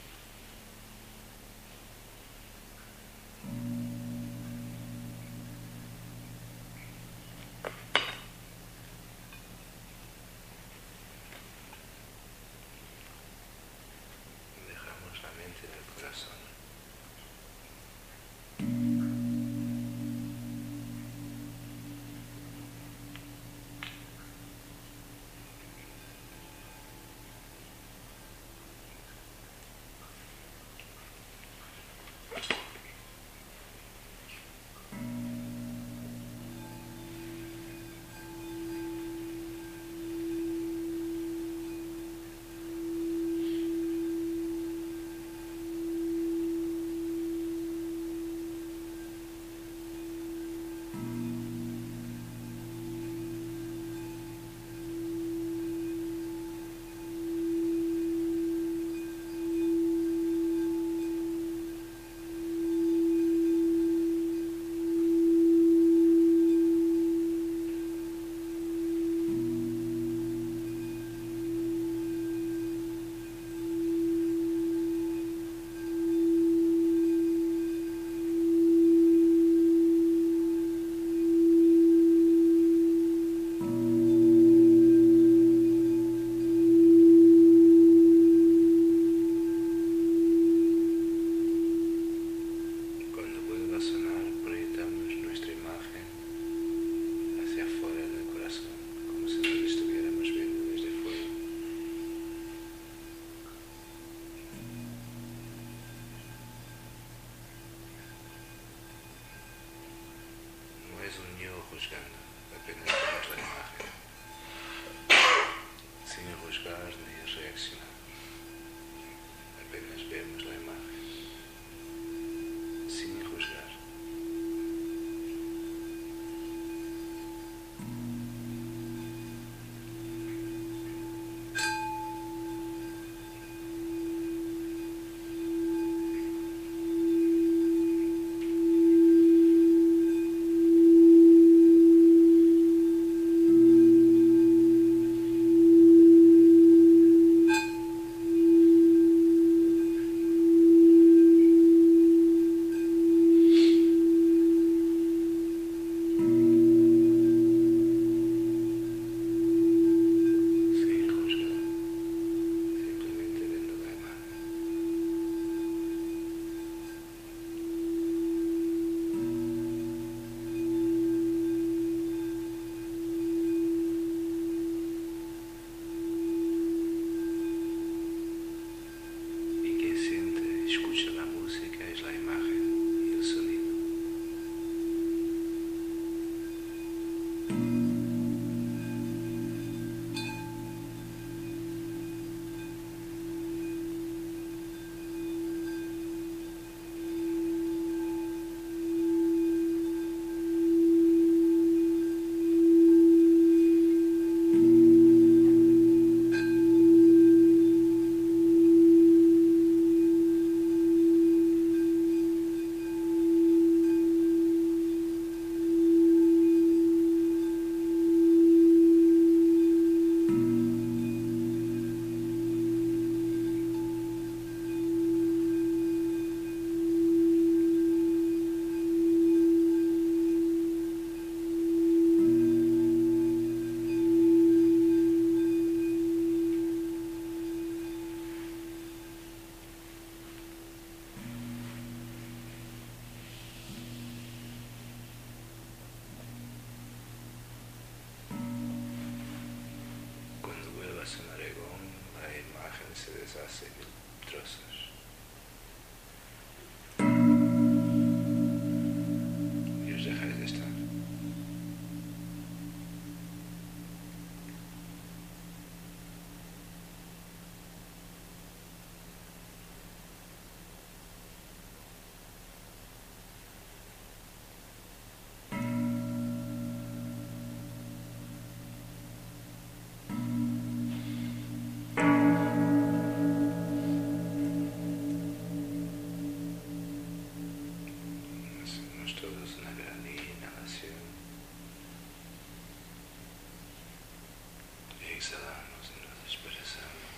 Dejamos la mente en el corazón. exhalamos y nos dispersamos.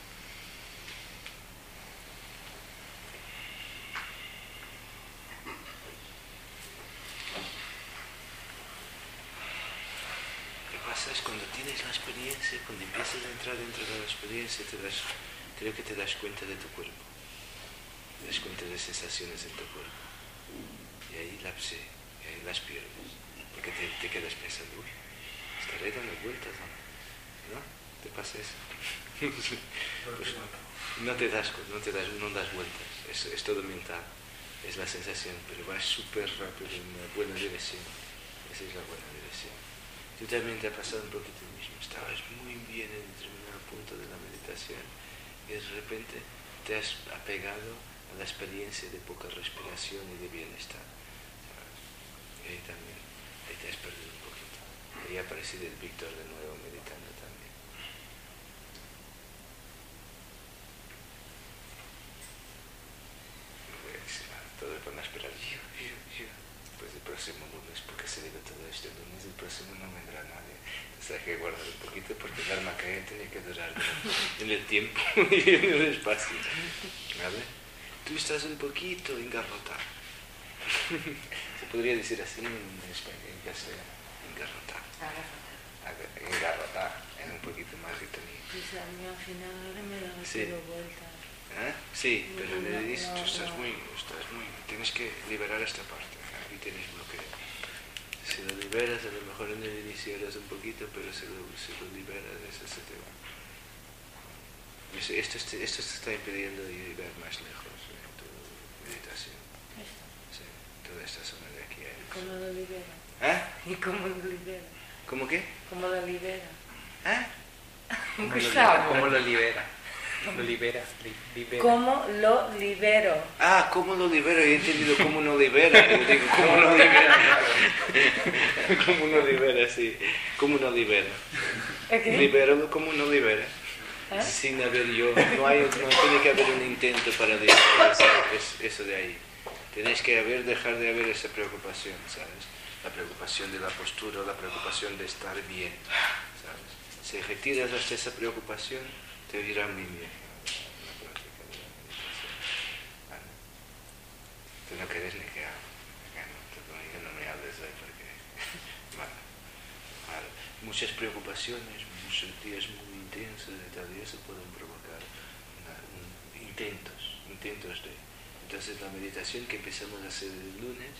Lo que pasa es cuando tienes la experiencia, cuando empiezas a entrar dentro de la experiencia, creo que te das cuenta de tu cuerpo. Te das cuenta de sensaciones en tu cuerpo. Y ahí las pierdes. Porque te quedas pensando, uy, estaré dando vueltas, ¿no? ¿Te pasa eso? Pues no das vueltas, es todo mental, es la sensación, pero vas súper rápido en una buena dirección. Esa es la buena dirección. Tú también te ha pasado un poquito lo mismo, estabas muy bien en determinado punto de la meditación y de repente te has apegado a la experiencia de poca respiración y de bienestar. Y ahí también, ahí te has perdido un poquito. Ahí ha aparecido el Víctor de nuevo meditando también. No voy a decir nada, todo van a esperar. Pues el próximo lunes, porque se digo todo este lunes, el próximo no vendrá nadie. Entonces hay que guardar un poquito porque el Dharma Kaya tiene que durar en el tiempo y en el espacio. ¿Vale? Tú estás un poquito engarrotado. Se podría decir así en español, en castellano, engarrotado. Engarrotado, es un poquito más ritonito. Pues a mí al final ahora me da Sí. todo vuelta. ¿Eh? Sí, pero le dices, tú estás muy, tienes que liberar esta parte, aquí tienes bloqueo. Si lo liberas, a lo mejor en el inicio eres un poquito, pero si lo liberas, eso se te va. Esto te está impidiendo llegar más lejos en tu meditación. Esto. Sí, toda esta zona de aquí. ¿Y cómo lo libera? ¿Eh? ¿Y cómo lo libera? ¿Cómo qué? ¿Cómo lo libera? ¿Eh? ¿Cómo lo libera? Lo libera. ¿Cómo lo libero? Ah, ¿cómo lo libero? He entendido cómo no libera. Yo digo, ¿cómo no libera? ¿Cómo no libera? Sí. ¿Cómo no libera? ¿Qué? Libéralo, ¿cómo no libera? ¿Eh? Sin haber yo. No tiene que haber un intento para liberar eso de ahí. Tienes que dejar de haber esa preocupación, ¿sabes? La preocupación de la postura, la preocupación de estar bien, ¿sabes? Si retiras hasta esa preocupación, te irá muy bien la práctica de la meditación. ¿Vale? Tú no quieres ni que hable. No me hables hoy porque... Vale. Muchas preocupaciones, muchos días muy intensos y tal, y eso pueden provocar intentos de... Entonces la meditación que empezamos a hacer el lunes,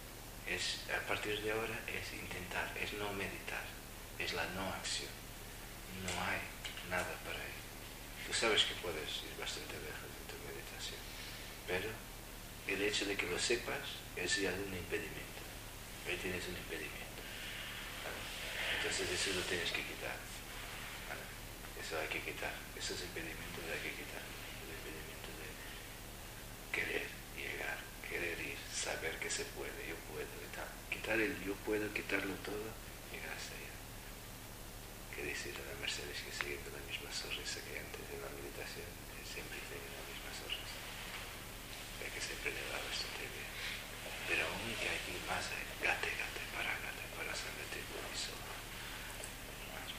a partir de ahora, es intentar, es no meditar, es la no acción. No hay nada para ello. Tú sabes que puedes ir bastante lejos en tu meditación, pero el hecho de que lo sepas es ya un impedimento. Ahí tienes un impedimento. ¿Vale? Entonces eso lo tienes que quitar. ¿Vale? Eso hay que quitar. Esos impedimentos hay que quitar. El impedimento de querer llegar, querer ir, saber que se puede, yo puedo y tal. Quitar el yo puedo, quitarlo todo, llegar hasta allá. Que decir a la Mercedes que sigue con la misma sonrisa que antes de la meditación, que siempre tiene la misma sonrisa. Hay que siempre le va bastante bien. Pero aún que hay que ir más, gate, para saberte por mí solo. Más.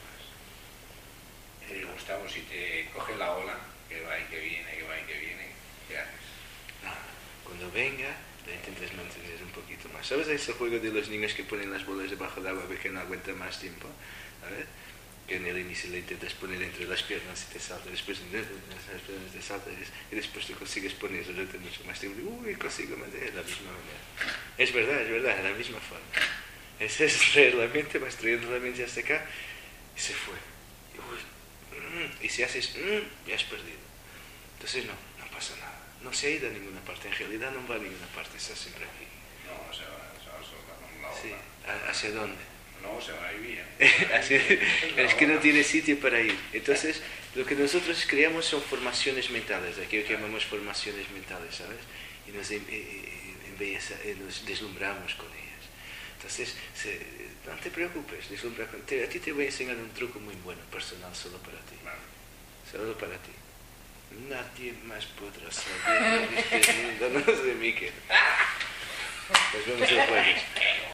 Gustavo, si te coge la ola, que va y que viene, ¿qué haces? No, cuando venga, la intentas mantener un poquito más. ¿Sabes ese juego de los niños que ponen las bolas debajo del agua porque no aguanta más tiempo? A ver, que en el inicio le intentas poner entre las piernas y te salta, después entre las piernas te salta y después te consigues poner durante mucho más tiempo. Uy, consigo mantener de la misma manera. Es verdad, de la misma forma. Ese es realmente, vas trayendo la mente hasta acá y se fue. Y si haces, ya has perdido. Entonces no pasa nada. No se ha ido a ninguna parte, en realidad no va a ninguna parte, está siempre aquí. No, se va con la ola. Sí, ¿hacia dónde? No, se va a ir bien. Es que no tiene sitio para ir. Entonces, lo que nosotros creamos son formaciones mentales, aquello que llamamos formaciones mentales, ¿sabes? Y nos deslumbramos con ellas. Entonces, no te preocupes, a ti te voy a enseñar un truco muy bueno, personal, solo para ti. Vale. Solo para ti. Nadie más podrá saber de mí que... Nos vemos el jueves.